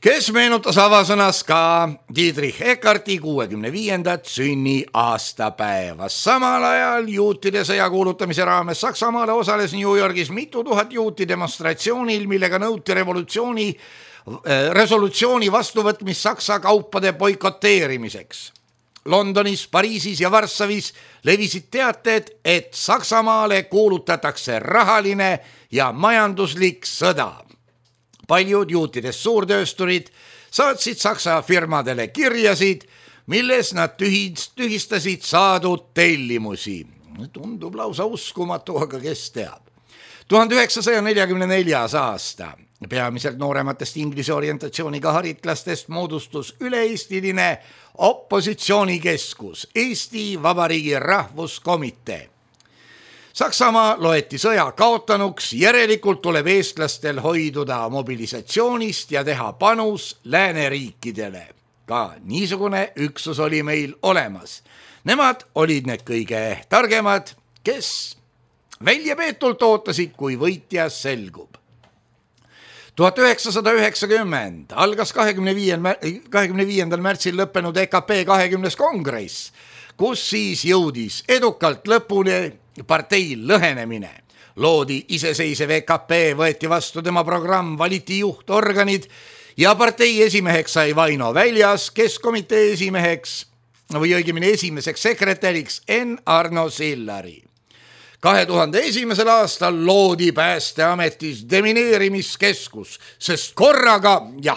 kes meenutas avasõnas ka Dietrich Eckarti kuuekümne viiendat sünni aastapäeva. Samal ajal juutide sõja kuulutamise raames Saksamaale osales New Yorgis mitu tuhat juuti demonstratsioonil, millega nõuti revolutsiooni, resolutsiooni vastuvõtmist Saksa kaupade boikoteerimiseks. Londonis, Pariisis ja Varssavis levisid teated, et Saksamaale kuulutatakse rahaline ja majanduslik sõda. Paljud juutidest suurtöösturid saatsid Saksa firmadele kirjasid, milles nad tühistasid saadud tellimusi. Tundub lausa uskumatu, aga kes teab. tuhande üheksasaja neljakümne neljas aasta. Peamiselt noorematest inglise orientatsiooniga haritlastest moodustus üle-eestiline opositsioonikeskus Eesti Vabariigi Rahvuskomitee. Saksamaa loeti sõja kaotanuks, järelikult tuleb eestlastel hoiduda mobilisatsioonist ja teha panus lääneriikidele. Ka niisugune üksus oli meil olemas. Nemad olid need kõige targemad, kes väljapeetult ootasid, kui võitja selgub. tuhat üheksasada üheksakümmend algas kahekümne viiendal märtsil lõppenud E K P kahekümnes kongress, kus siis jõudis edukalt lõpuni partei lõhenemine. Loodi iseseisev E K P, võeti vastu tema programm, valiti juhtorganid ja partei esimeheks sai Vaino Väljas, kes komitee esimeheks või õigemini esimeseks sekretäriks N. Arno Sillari. kahe tuhande esimesel aastal loodi Päästeametis demineerimiskeskus, sest korraga, jah.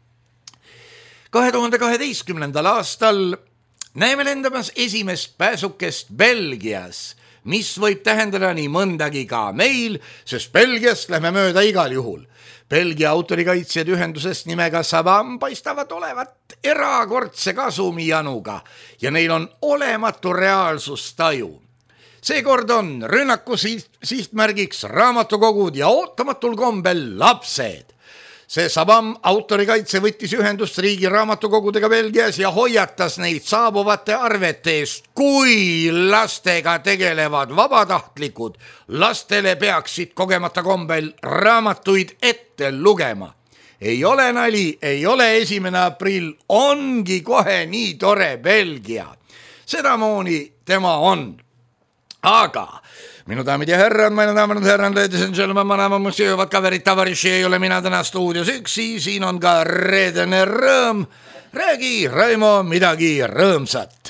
kahe tuhande kaheteistkümnendal aastal näeme lendamas esimest pääsukest Belgias, mis võib tähendada nii mõndagi ka meil, sest Belgiast lähme mööda igal juhul. Belgia autorikaitsjad ühendusest nimega Sabam paistavad olevat erakordse kasumijanuga ja neil on olematu reaalsustaju. Seekord on rünnaku sihtmärgiks raamatukogud ja ootamatul kombel lapsed. See Sabam autorikaitse võttis ühendust riigi raamatukogudega Belgias ja hoiatas neid saabuvate arvete eest. Kui lastega tegelevad vabatahtlikud, lastele peaksid kogemata kombel raamatuid ette lugema. Ei ole nali, ei ole esimene aprill, ongi kohe nii tore Belgia. Sedamoodi tema on. Aga minu daamid ja härrad, minu daamid ja härrad, ladies and gentlemen, ma näeme, mis jõuavad kaverid tavariši, ei ole mina täna stuudios üksi, siin on ka reedene rõõm. Räägi, Raimo, midagi rõõmsat.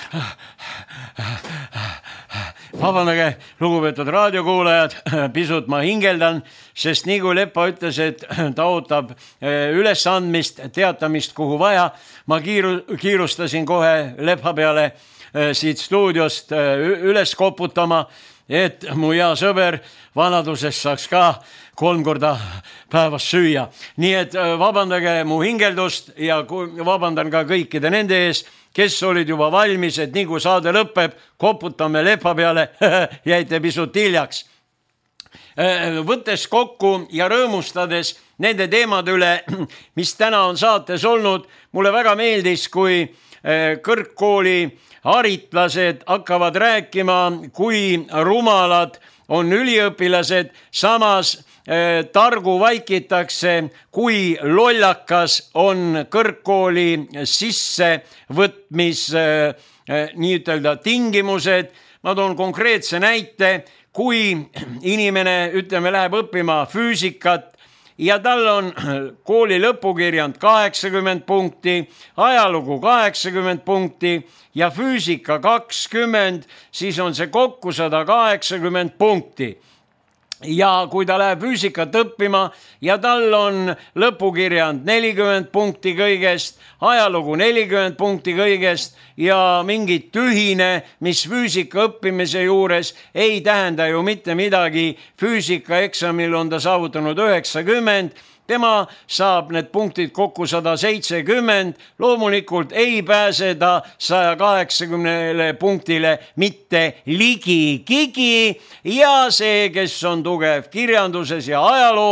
Vabandage, lugupeetud raadiokuulajad, pisut ma hingeldan, sest nii kui Leppa ütles, et ta ootab ülesandmist, teatamist kuhu vaja, ma kiiru, kiirustasin kohe Leppa peale siit stuudiost üles koputama, et mu hea sõber vanaduses saaks ka kolm korda päevas süüa. Nii et vabandage mu hingeldust ja vabandan ka kõikide nende ees, kes olid juba valmis, et nii kui saade lõpeb, koputame Leppa peale, jäite pisut hiljaks. Võttes kokku ja rõõmustades nende teemade üle, mis täna on saates olnud, mulle väga meeldis, kui kõrgkooli haritlased hakkavad rääkima, kui rumalad on üliõpilased, samas targu vaikitakse, kui lollakas on kõrgkooli sissevõtmis nii ütelda tingimused. Ma toon konkreetse näite, kui inimene, ütleme, läheb õppima füüsikat, ja tal on kooli lõpukirjand kaheksakümmend punkti, ajalugu kaheksakümmend punkti ja füüsika kakskümmend, siis on see kokku sada kaheksakümmend punkti. Ja kui ta läheb füüsikat õppima ja tal on lõpukirjand nelikümmend punkti kõigest, ajalugu nelikümmend punkti kõigest ja mingi tühine, mis füüsika õppimise juures ei tähenda ju mitte midagi, füüsika eksamil on ta saavutanud üheksakümmend, tema saab need punktid kokku sada seitsekümmend, loomulikult ei pääse ta saja kaheksakümnele punktile mitte ligi-gigi ja see, kes on tugev kirjanduses ja ajaloos,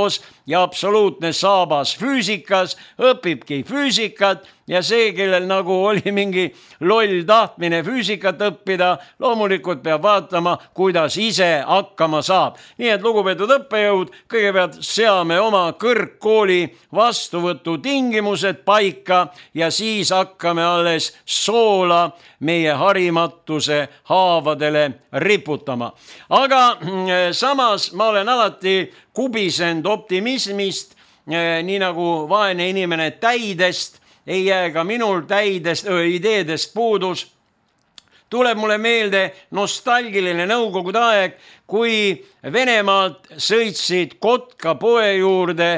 ja absoluutne saabas füüsikas, õpibki füüsikat ja see, kellel nagu oli mingi loll tahtmine füüsikat õppida, loomulikult peab vaatama, kuidas ise hakkama saab. Nii et lugupeetud õppejõud, kõigepealt seame oma kõrgkooli vastuvõtu tingimused paika ja siis hakkame alles soola meie harimatuse haavadele riputama. Aga samas ma olen alati kubisend optimismist, nii nagu vaene inimene täidest, ei jää ka minul täidest, öö, ideedest puudus. Tuleb mulle meelde nostalgiline nõukogude aeg, kui Venemaalt sõitsid Kotka poe juurde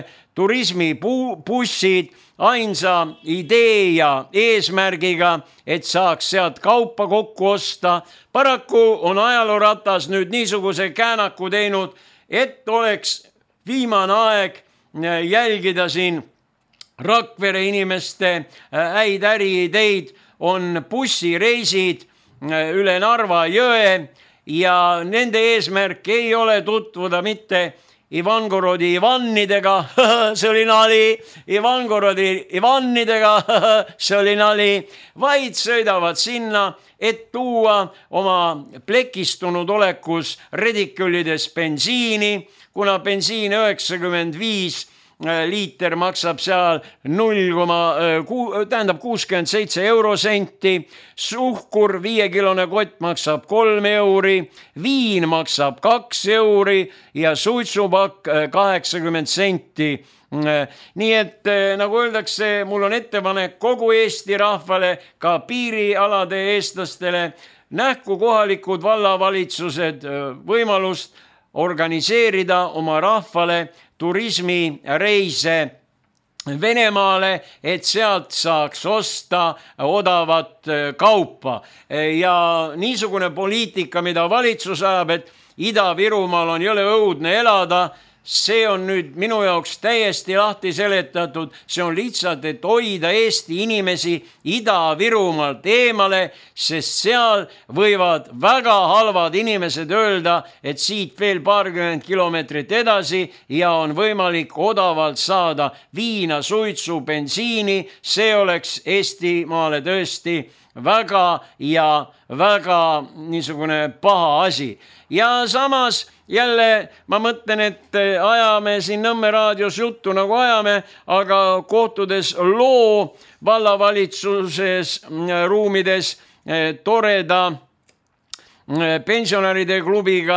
turismibussid ainsa idee ja eesmärgiga, et saaks sealt kaupa kokku osta. Paraku on ajalooratas nüüd niisuguse käänaku teinud, et oleks viimane aeg jälgida siin Rakvere inimeste häid äriideid, on bussireisid üle Narva jõe ja nende eesmärk ei ole tutvuda mitte Ivangorodi Ivannidega, see oli nali, Ivangorodi Ivannidega, see oli nali, vaid sõidavad sinna, et tuua oma plekistunud olekus redikülides bensiini, kuna bensiin üheksakümmend viis liiter maksab seal null koma kuus, tähendab kuuskümmend seitse eurosenti, suhkur viiekilone kott maksab kolm euri, viin maksab kaks euri ja suitsupakk kaheksakümmend senti. Nii et nagu öeldakse, mul on ettepanek kogu Eesti rahvale, ka piirialade eestlastele, nähku kohalikud vallavalitsused võimalust organiseerida oma rahvale turismireise Venemaale, et sealt saaks osta odavat kaupa. Ja niisugune poliitika, mida valitsus ajab, et Ida-Virumaal on jõle õudne elada, see on nüüd minu jaoks täiesti lahti seletatud, see on lihtsalt, et hoida Eesti inimesi Ida-Virumaalt eemale, sest seal võivad väga halvad inimesed öelda, et siit veel paarkümmend kilomeetrit edasi ja on võimalik odavalt saada viina, suitsu, bensiini, see oleks Eestimaale tõesti väga ja väga niisugune paha asi. Ja samas jälle ma mõtlen, et ajame siin Nõmme raadios juttu nagu ajame, aga kohtudes Loo vallavalitsuses ruumides toreda pensionäride klubiga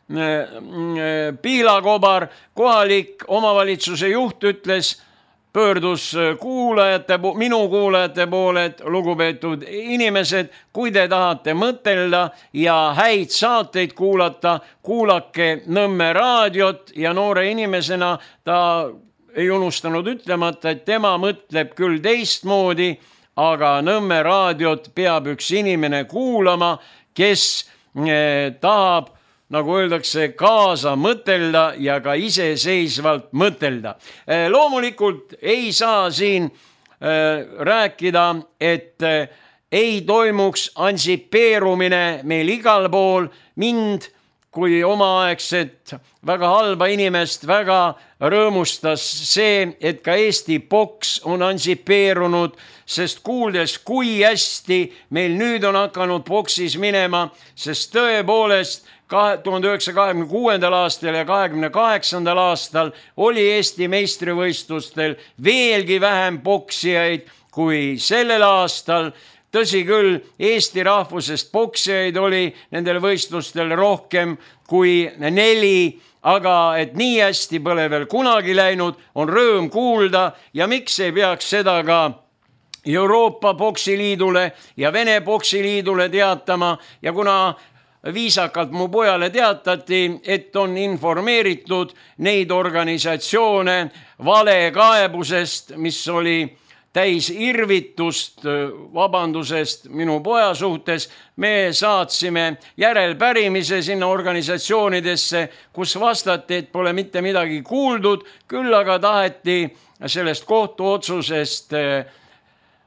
Pihlakobar, kohalik omavalitsuse juht ütles, pöördus kuulajate, minu kuulajate poole, et lugupeetud inimesed, kui te tahate mõtelda ja häid saateid kuulata, kuulake Nõmme raadiot ja noore inimesena ta ei unustanud ütlemata, et tema mõtleb küll teistmoodi, aga Nõmme raadiot peab üks inimene kuulama, kes tahab, nagu öeldakse, kaasa mõtelda ja ka iseseisvalt mõtelda. Loomulikult ei saa siin rääkida, et ei toimuks ansipeerumine meil igal pool. Mind kui omaaegset väga halba inimest väga rõõmustas see, et ka Eesti boks on ansipeerunud, sest kuuldes, kui hästi meil nüüd on hakanud boksis minema, sest tõepoolest tuhande üheksasaja kahekümne kuuendal aastal ja kahekümne kaheksandal aastal oli Eesti meistrivõistlustel veelgi vähem boksijaid kui sellel aastal. Tõsi küll, Eesti rahvusest boksijaid oli nendel võistlustel rohkem kui neli, aga et nii hästi pole veel kunagi läinud, on rõõm kuulda ja miks ei peaks seda ka Euroopa Boksiliidule ja Vene Boksiliidule teatama ja kuna viisakalt mu pojale teatati, et on informeeritud neid organisatsioone valekaebusest, mis oli täis irvitust vabandusest minu poja suhtes, me saatsime järelpärimise sinna organisatsioonidesse, kus vastati, et pole mitte midagi kuuldud, küll aga taheti sellest kohtuotsusest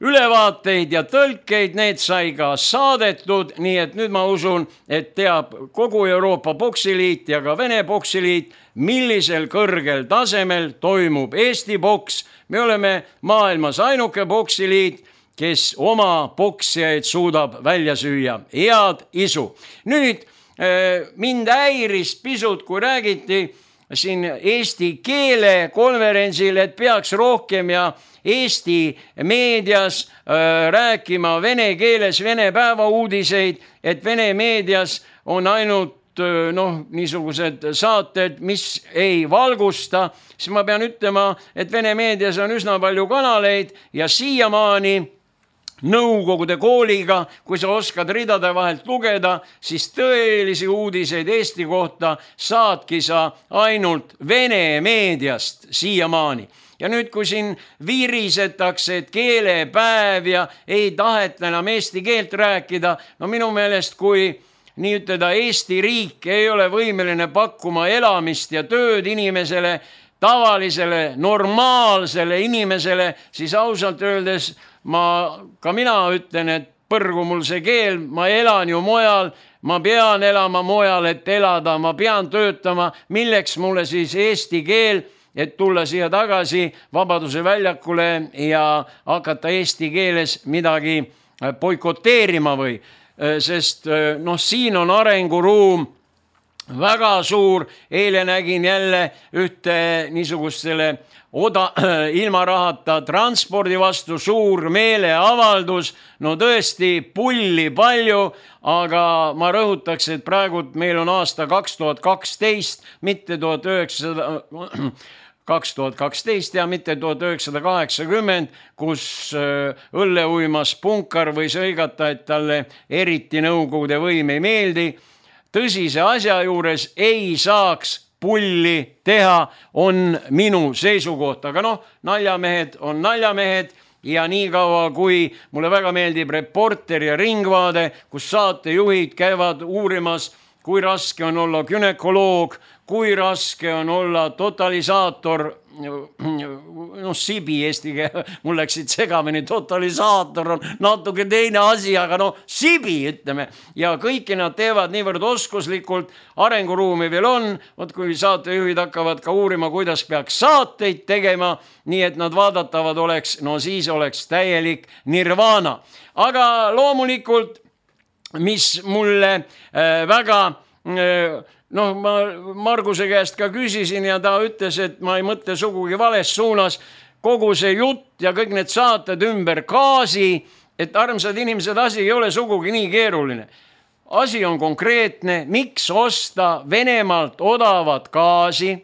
ülevaateid ja tõlkeid, need sai ka saadetud, nii et nüüd ma usun, et teab kogu Euroopa Poksiliit ja ka Vene Poksiliit, millisel kõrgel tasemel toimub Eesti poks. Me oleme maailmas ainuke poksiliit, kes oma poksijaid suudab välja süüa. Head isu. Nüüd mind häiris pisut, kui räägiti siin eesti keele konverentsil, et peaks rohkem ja Eesti meedias äh, rääkima vene keeles vene päevauudiseid, et vene meedias on ainult äh, noh, niisugused saated, mis ei valgusta, siis ma pean ütlema, et vene meedias on üsna palju kanaleid ja siiamaani Nõukogude kooliga, kui sa oskad ridade vahelt lugeda, siis tõelisi uudiseid Eesti kohta saadki sa ainult vene meediast siiamaani. Ja nüüd, kui siin virisetakse, et keelepäev ja ei taheta enam eesti keelt rääkida, no minu meelest, kui nii ütelda Eesti riik ei ole võimeline pakkuma elamist ja tööd inimesele, tavalisele, normaalsele inimesele, siis ausalt öeldes ma, ka mina ütlen, et põrgu mul see keel, ma elan ju mujal, ma pean elama mujal, et elada, ma pean töötama, milleks mulle siis eesti keel, et tulla siia tagasi Vabaduse väljakule ja hakata eesti keeles midagi boikoteerima või, sest noh, siin on arenguruum väga suur. Eile nägin jälle ühte niisugustele oda, ilma rahata transpordi vastu suur meeleavaldus, no tõesti pulli palju, aga ma rõhutaks, et praegu meil on aasta kaks tuhat kaksteist, mitte tuhat üheksasada kaks tuhat kaksteist ja mitte tuhat üheksasada kaheksakümmend, kus õlleuimas punkar võis hõigata, et talle eriti Nõukogude võim ei meeldi. Tõsise asja juures ei saaks pulli teha, on minu seisukoht, aga noh, naljamehed on naljamehed ja nii kaua, kui mulle väga meeldib Reporter ja Ringvaade, kus saatejuhid käivad uurimas, kui raske on olla günekoloog, kui raske on olla totalisaator, no sibi eesti keel, mul läksid segamini, totalisaator on natuke teine asi, aga no sibi ütleme, ja kõiki nad teevad niivõrd oskuslikult, arenguruumi veel on, võt kui saatejuhid hakkavad ka uurima, kuidas peaks saateid tegema, nii et nad vaadatavad oleks, no siis oleks täielik nirvana. Aga loomulikult, mis mulle äh, väga äh, noh, ma Marguse käest ka küsisin ja ta ütles, et ma ei mõtle sugugi vales suunas, kogu see jutt ja kõik need saated ümber gaasi, et armsad inimesed, asi ei ole sugugi nii keeruline. Asi on konkreetne, miks osta Venemaalt odavat gaasi,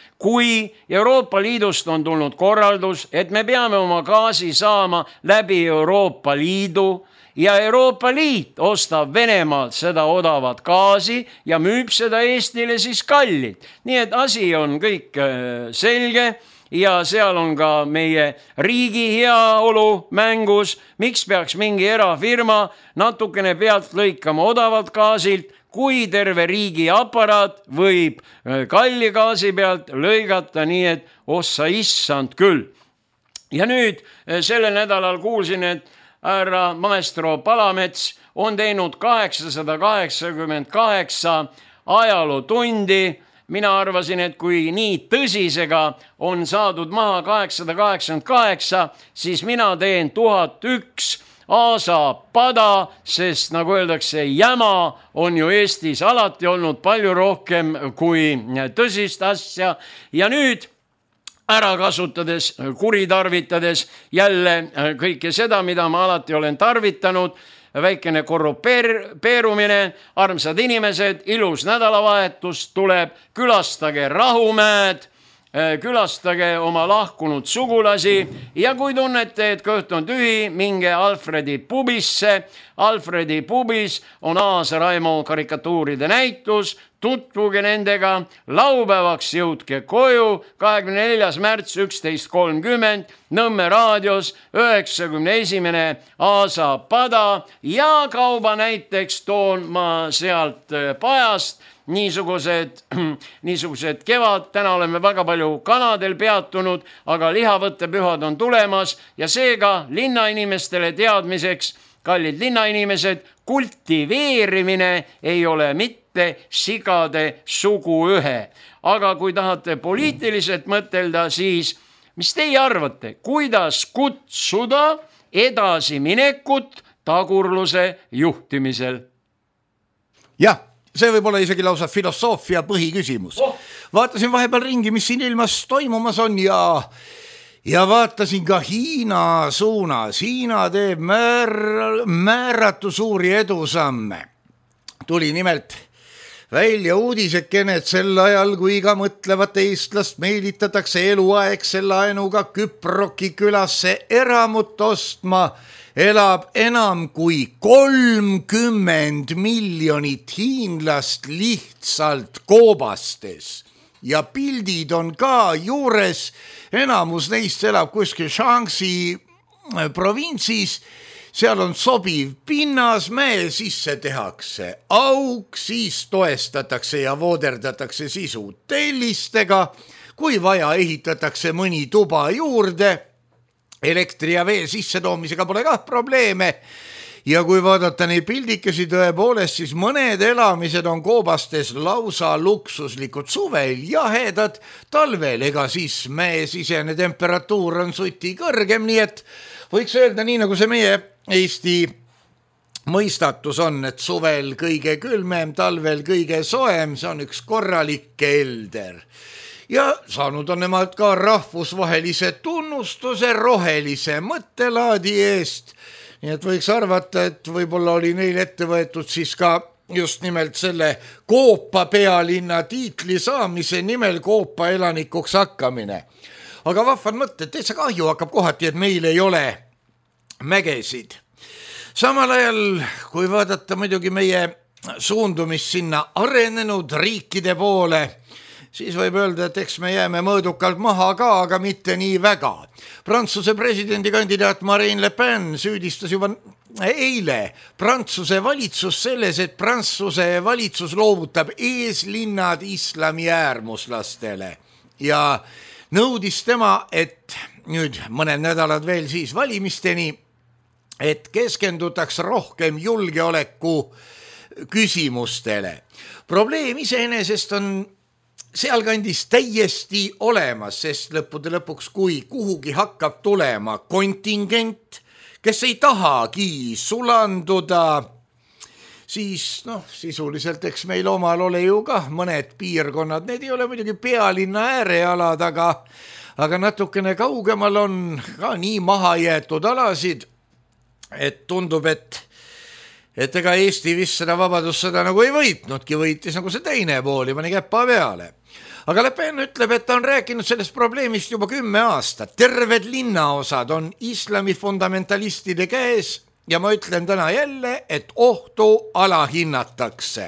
kui Euroopa Liidust on tulnud korraldus, et me peame oma gaasi saama läbi Euroopa Liidu, ja Euroopa Liit ostab Venemaalt seda odavat gaasi ja müüb seda Eestile siis kallilt. Nii et asi on kõik selge ja seal on ka meie riigi heaolu mängus. Miks peaks mingi erafirma natukene pealt lõikama odavalt gaasilt, kui terve riigi aparaat võib kalli gaasi pealt lõigata, nii et ossa issand küll. Ja nüüd sellel nädalal kuulsin, et härra maestro Palamets on teinud kaheksasada kaheksakümmend kaheksa ajalootundi. Mina arvasin, et kui nii tõsisega on saadud maha kaheksasada kaheksakümmend kaheksa, siis mina teen tuhat üks aasa pada, sest nagu öeldakse, jäma on ju Eestis alati olnud palju rohkem kui tõsist asja. Ja nüüd ära kasutades, kuritarvitades jälle kõike seda, mida ma alati olen tarvitanud, väikene korrupeerumine, armsad inimesed, ilus nädalavahetus tuleb, külastage Rahumäed, külastage oma lahkunud sugulasi ja kui tunnete, et kõht on tühi, minge Alfredi pubisse. Alfredi pubis on Aas Raimo karikatuuride näitus, tutvuge nendega, laupäevaks jõudke koju, kahekümne neljas märts üksteist kolmkümmend, Nõmme raadios üheksakümne esimene Aasa pada ja kauba näiteks toon ma sealt pajast niisugused, niisugused kevad, täna oleme väga palju kanadel peatunud, aga lihavõttepühad on tulemas ja seega linnainimestele teadmiseks, kallid linnainimesed, kultiveerimine ei ole mitte sigade suguühe. Aga kui tahate poliitiliselt mõtelda, siis mis teie arvate, kuidas kutsuda edasi minekut tagurluse juhtimisel? Jah, see võib olla isegi lausa filosoofia põhiküsimus. Oh. Vaatasin vahepeal ringi, mis siin ilmas toimumas on ja, ja vaatasin ka Hiina suunas. Hiina teeb määr, määratu suuri edusamme. Tuli nimelt välja uudisekene, et sel ajal, kui iga mõtlevat eestlast meelitatakse eluaegse laenuga Küproki külasse eramut ostma, elab enam kui kolmkümmend miljonit hiinlast lihtsalt koobastes. Ja pildid on ka juures, enamus neist elab kuskil Shaanxi provintsis. Seal on sobiv pinnas, mäe sisse tehakse auk, siis toestatakse ja vooderdatakse sisu tellistega. Kui vaja, ehitatakse mõni tuba juurde. Elektri ja vee sisse toomisega pole kah probleeme. Ja kui vaadata neid pildikesi tõepoolest, siis mõned elamised on koobastes lausa luksuslikud, suvel jahedad, talvel ega siis mäe sisene temperatuur on suti kõrgem, nii et võiks öelda nii, nagu see meie Eesti mõistatus on, et suvel kõige külmem, talvel kõige soem, see on üks korralik kelder. Ja saanud on nemad ka rahvusvahelise tunnustuse rohelise mõttelaadi eest. Nii et võiks arvata, et võib-olla oli neil ette võetud siis ka just nimelt selle Koopa pealinna tiitli saamise nimel Koopa elanikuks hakkamine. Aga vahvad mõtted, täitsa kahju hakkab kohati, et meil ei ole mägesid. Samal ajal, kui vaadata muidugi meie suundumist sinna arenenud riikide poole, siis võib öelda, et eks me jääme mõõdukalt maha ka, aga mitte nii väga. Prantsuse presidendikandidaat Marine Le Pen süüdistas juba eile Prantsuse valitsus selles, et Prantsuse valitsus loovutab eeslinnad islami äärmuslastele ja nõudis tema, et nüüd mõned nädalad veel siis valimisteni, et keskendutaks rohkem julgeoleku küsimustele. Probleem iseenesest on sealkandis täiesti olemas, sest lõppude lõpuks, kui kuhugi hakkab tulema kontingent, kes ei tahagi sulanduda, siis noh, sisuliselt eks meil omal ole ju ka mõned piirkonnad, need ei ole muidugi pealinna äärealad, aga, aga natukene kaugemal on ka nii maha jäetud alasid, et tundub, et, et ega Eesti vist seda vabadussõda nagu ei võitnudki, võitis nagu see teine pool ja pani käppa peale. Aga Le Pen ütleb, et ta on rääkinud sellest probleemist juba kümme aastat. Terved linnaosad on islami fundamentalistide käes ja ma ütlen täna jälle, et ohtu alahinnatakse.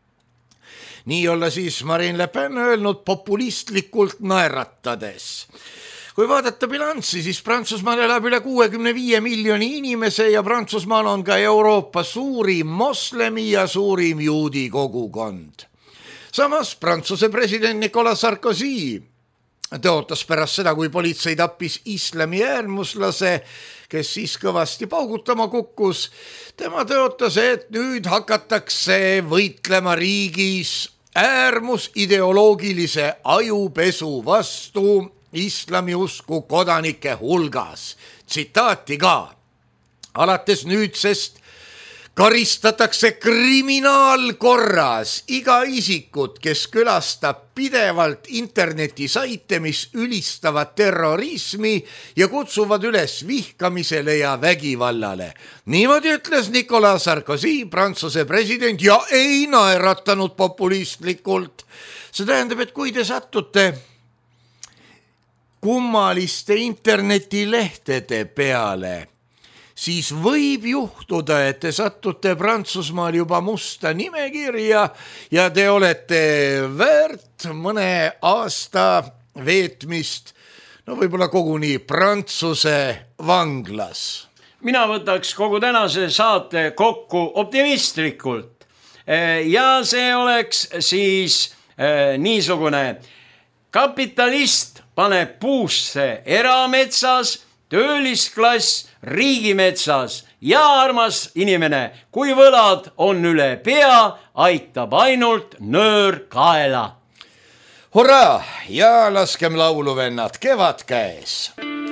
Nii olla siis Marine Le Pen öelnud populistlikult naeratades. Kui vaadata bilanssi, siis Prantsusmaal elab üle kuuekümne viie miljoni inimese ja Prantsusmaal on ka Euroopa suurim moslemi ja suurim juudi kogukond. Samas Prantsuse president Nicolas Sarkozy tõotas pärast seda, kui politsei tappis islami äärmuslase, kes siis kõvasti paugutama kukkus. Tema tõotas, et nüüd hakatakse võitlema riigis äärmusideoloogilise ajupesu vastu islami usku kodanike hulgas. Tsitaati ka. Alates nüüdsest karistatakse kriminaalkorras iga isikut, kes külastab pidevalt internetisaite, mis ülistavad terrorismi ja kutsuvad üles vihkamisele ja vägivallale. Niimoodi ütles Nicolas Sarkozy, Prantsuse president, ja ei naeratanud populistlikult. See tähendab, et kui te satute kummaliste internetilehtede peale, siis võib juhtuda, et te satute Prantsusmaal juba musta nimekirja ja te olete väärt mõne aasta veetmist, no võib-olla koguni Prantsuse vanglas. Mina võtaks kogu tänase saate kokku optimistlikult ja see oleks siis niisugune: kapitalist paneb puusse erametsas, töölisklass riigimetsas ja armas inimene, kui võlad on üle pea, aitab ainult nöör kaela. Hurraa ja laskem laulu, vennad, kevad käes.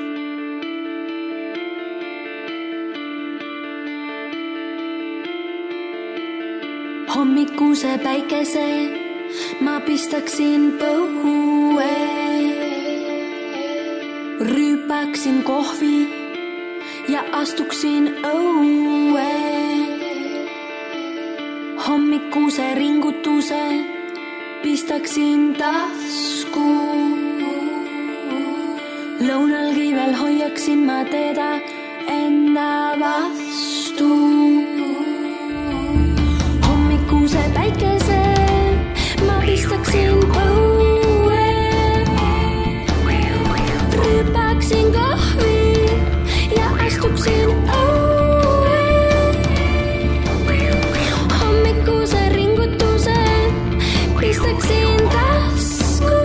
Hommikuse päikese ma pistaksin põue, rüüpaksin kohvi ja astuksin õue. Hommikuse ringutuse pistaksin tasku, lõunalgi veel hoiaksin ma teda enda vastu. Hommikuse päikese ma pistaksin põue, rüüpaksin kohvi ja astuksin õue. Hommikuse ringutuse pistaksin tasku,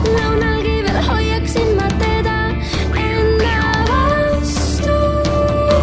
lõunalgi veel hoiaksin ma teda enda vastu.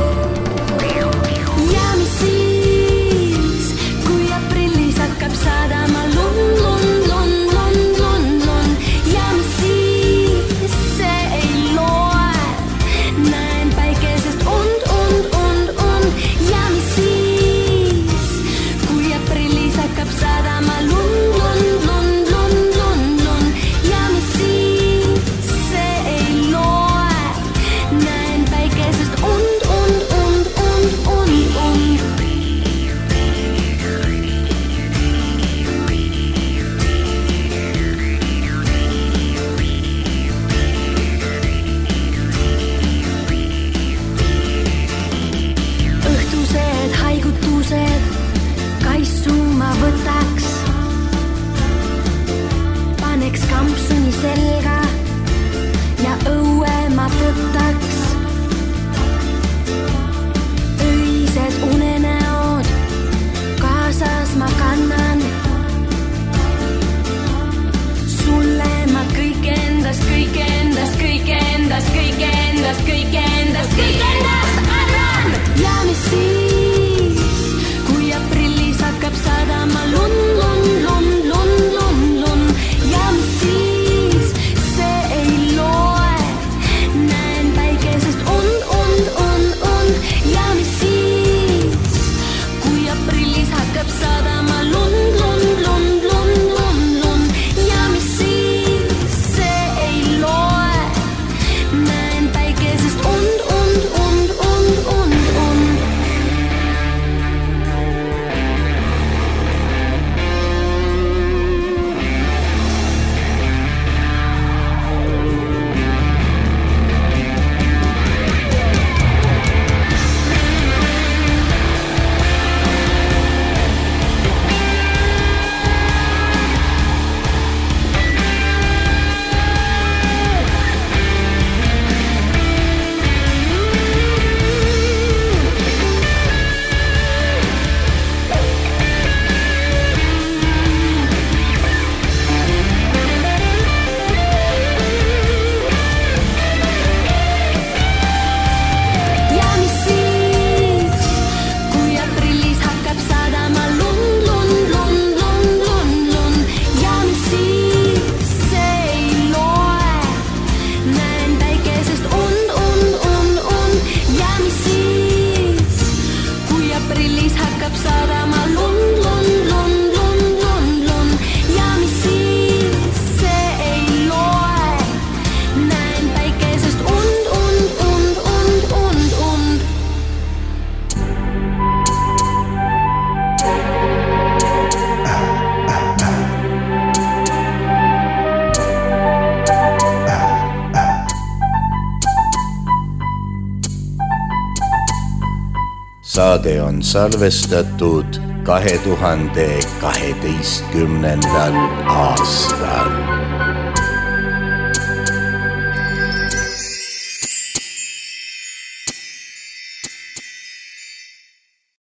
saade on salvestatud kahe tuhande kaheteistkümnendal aastal.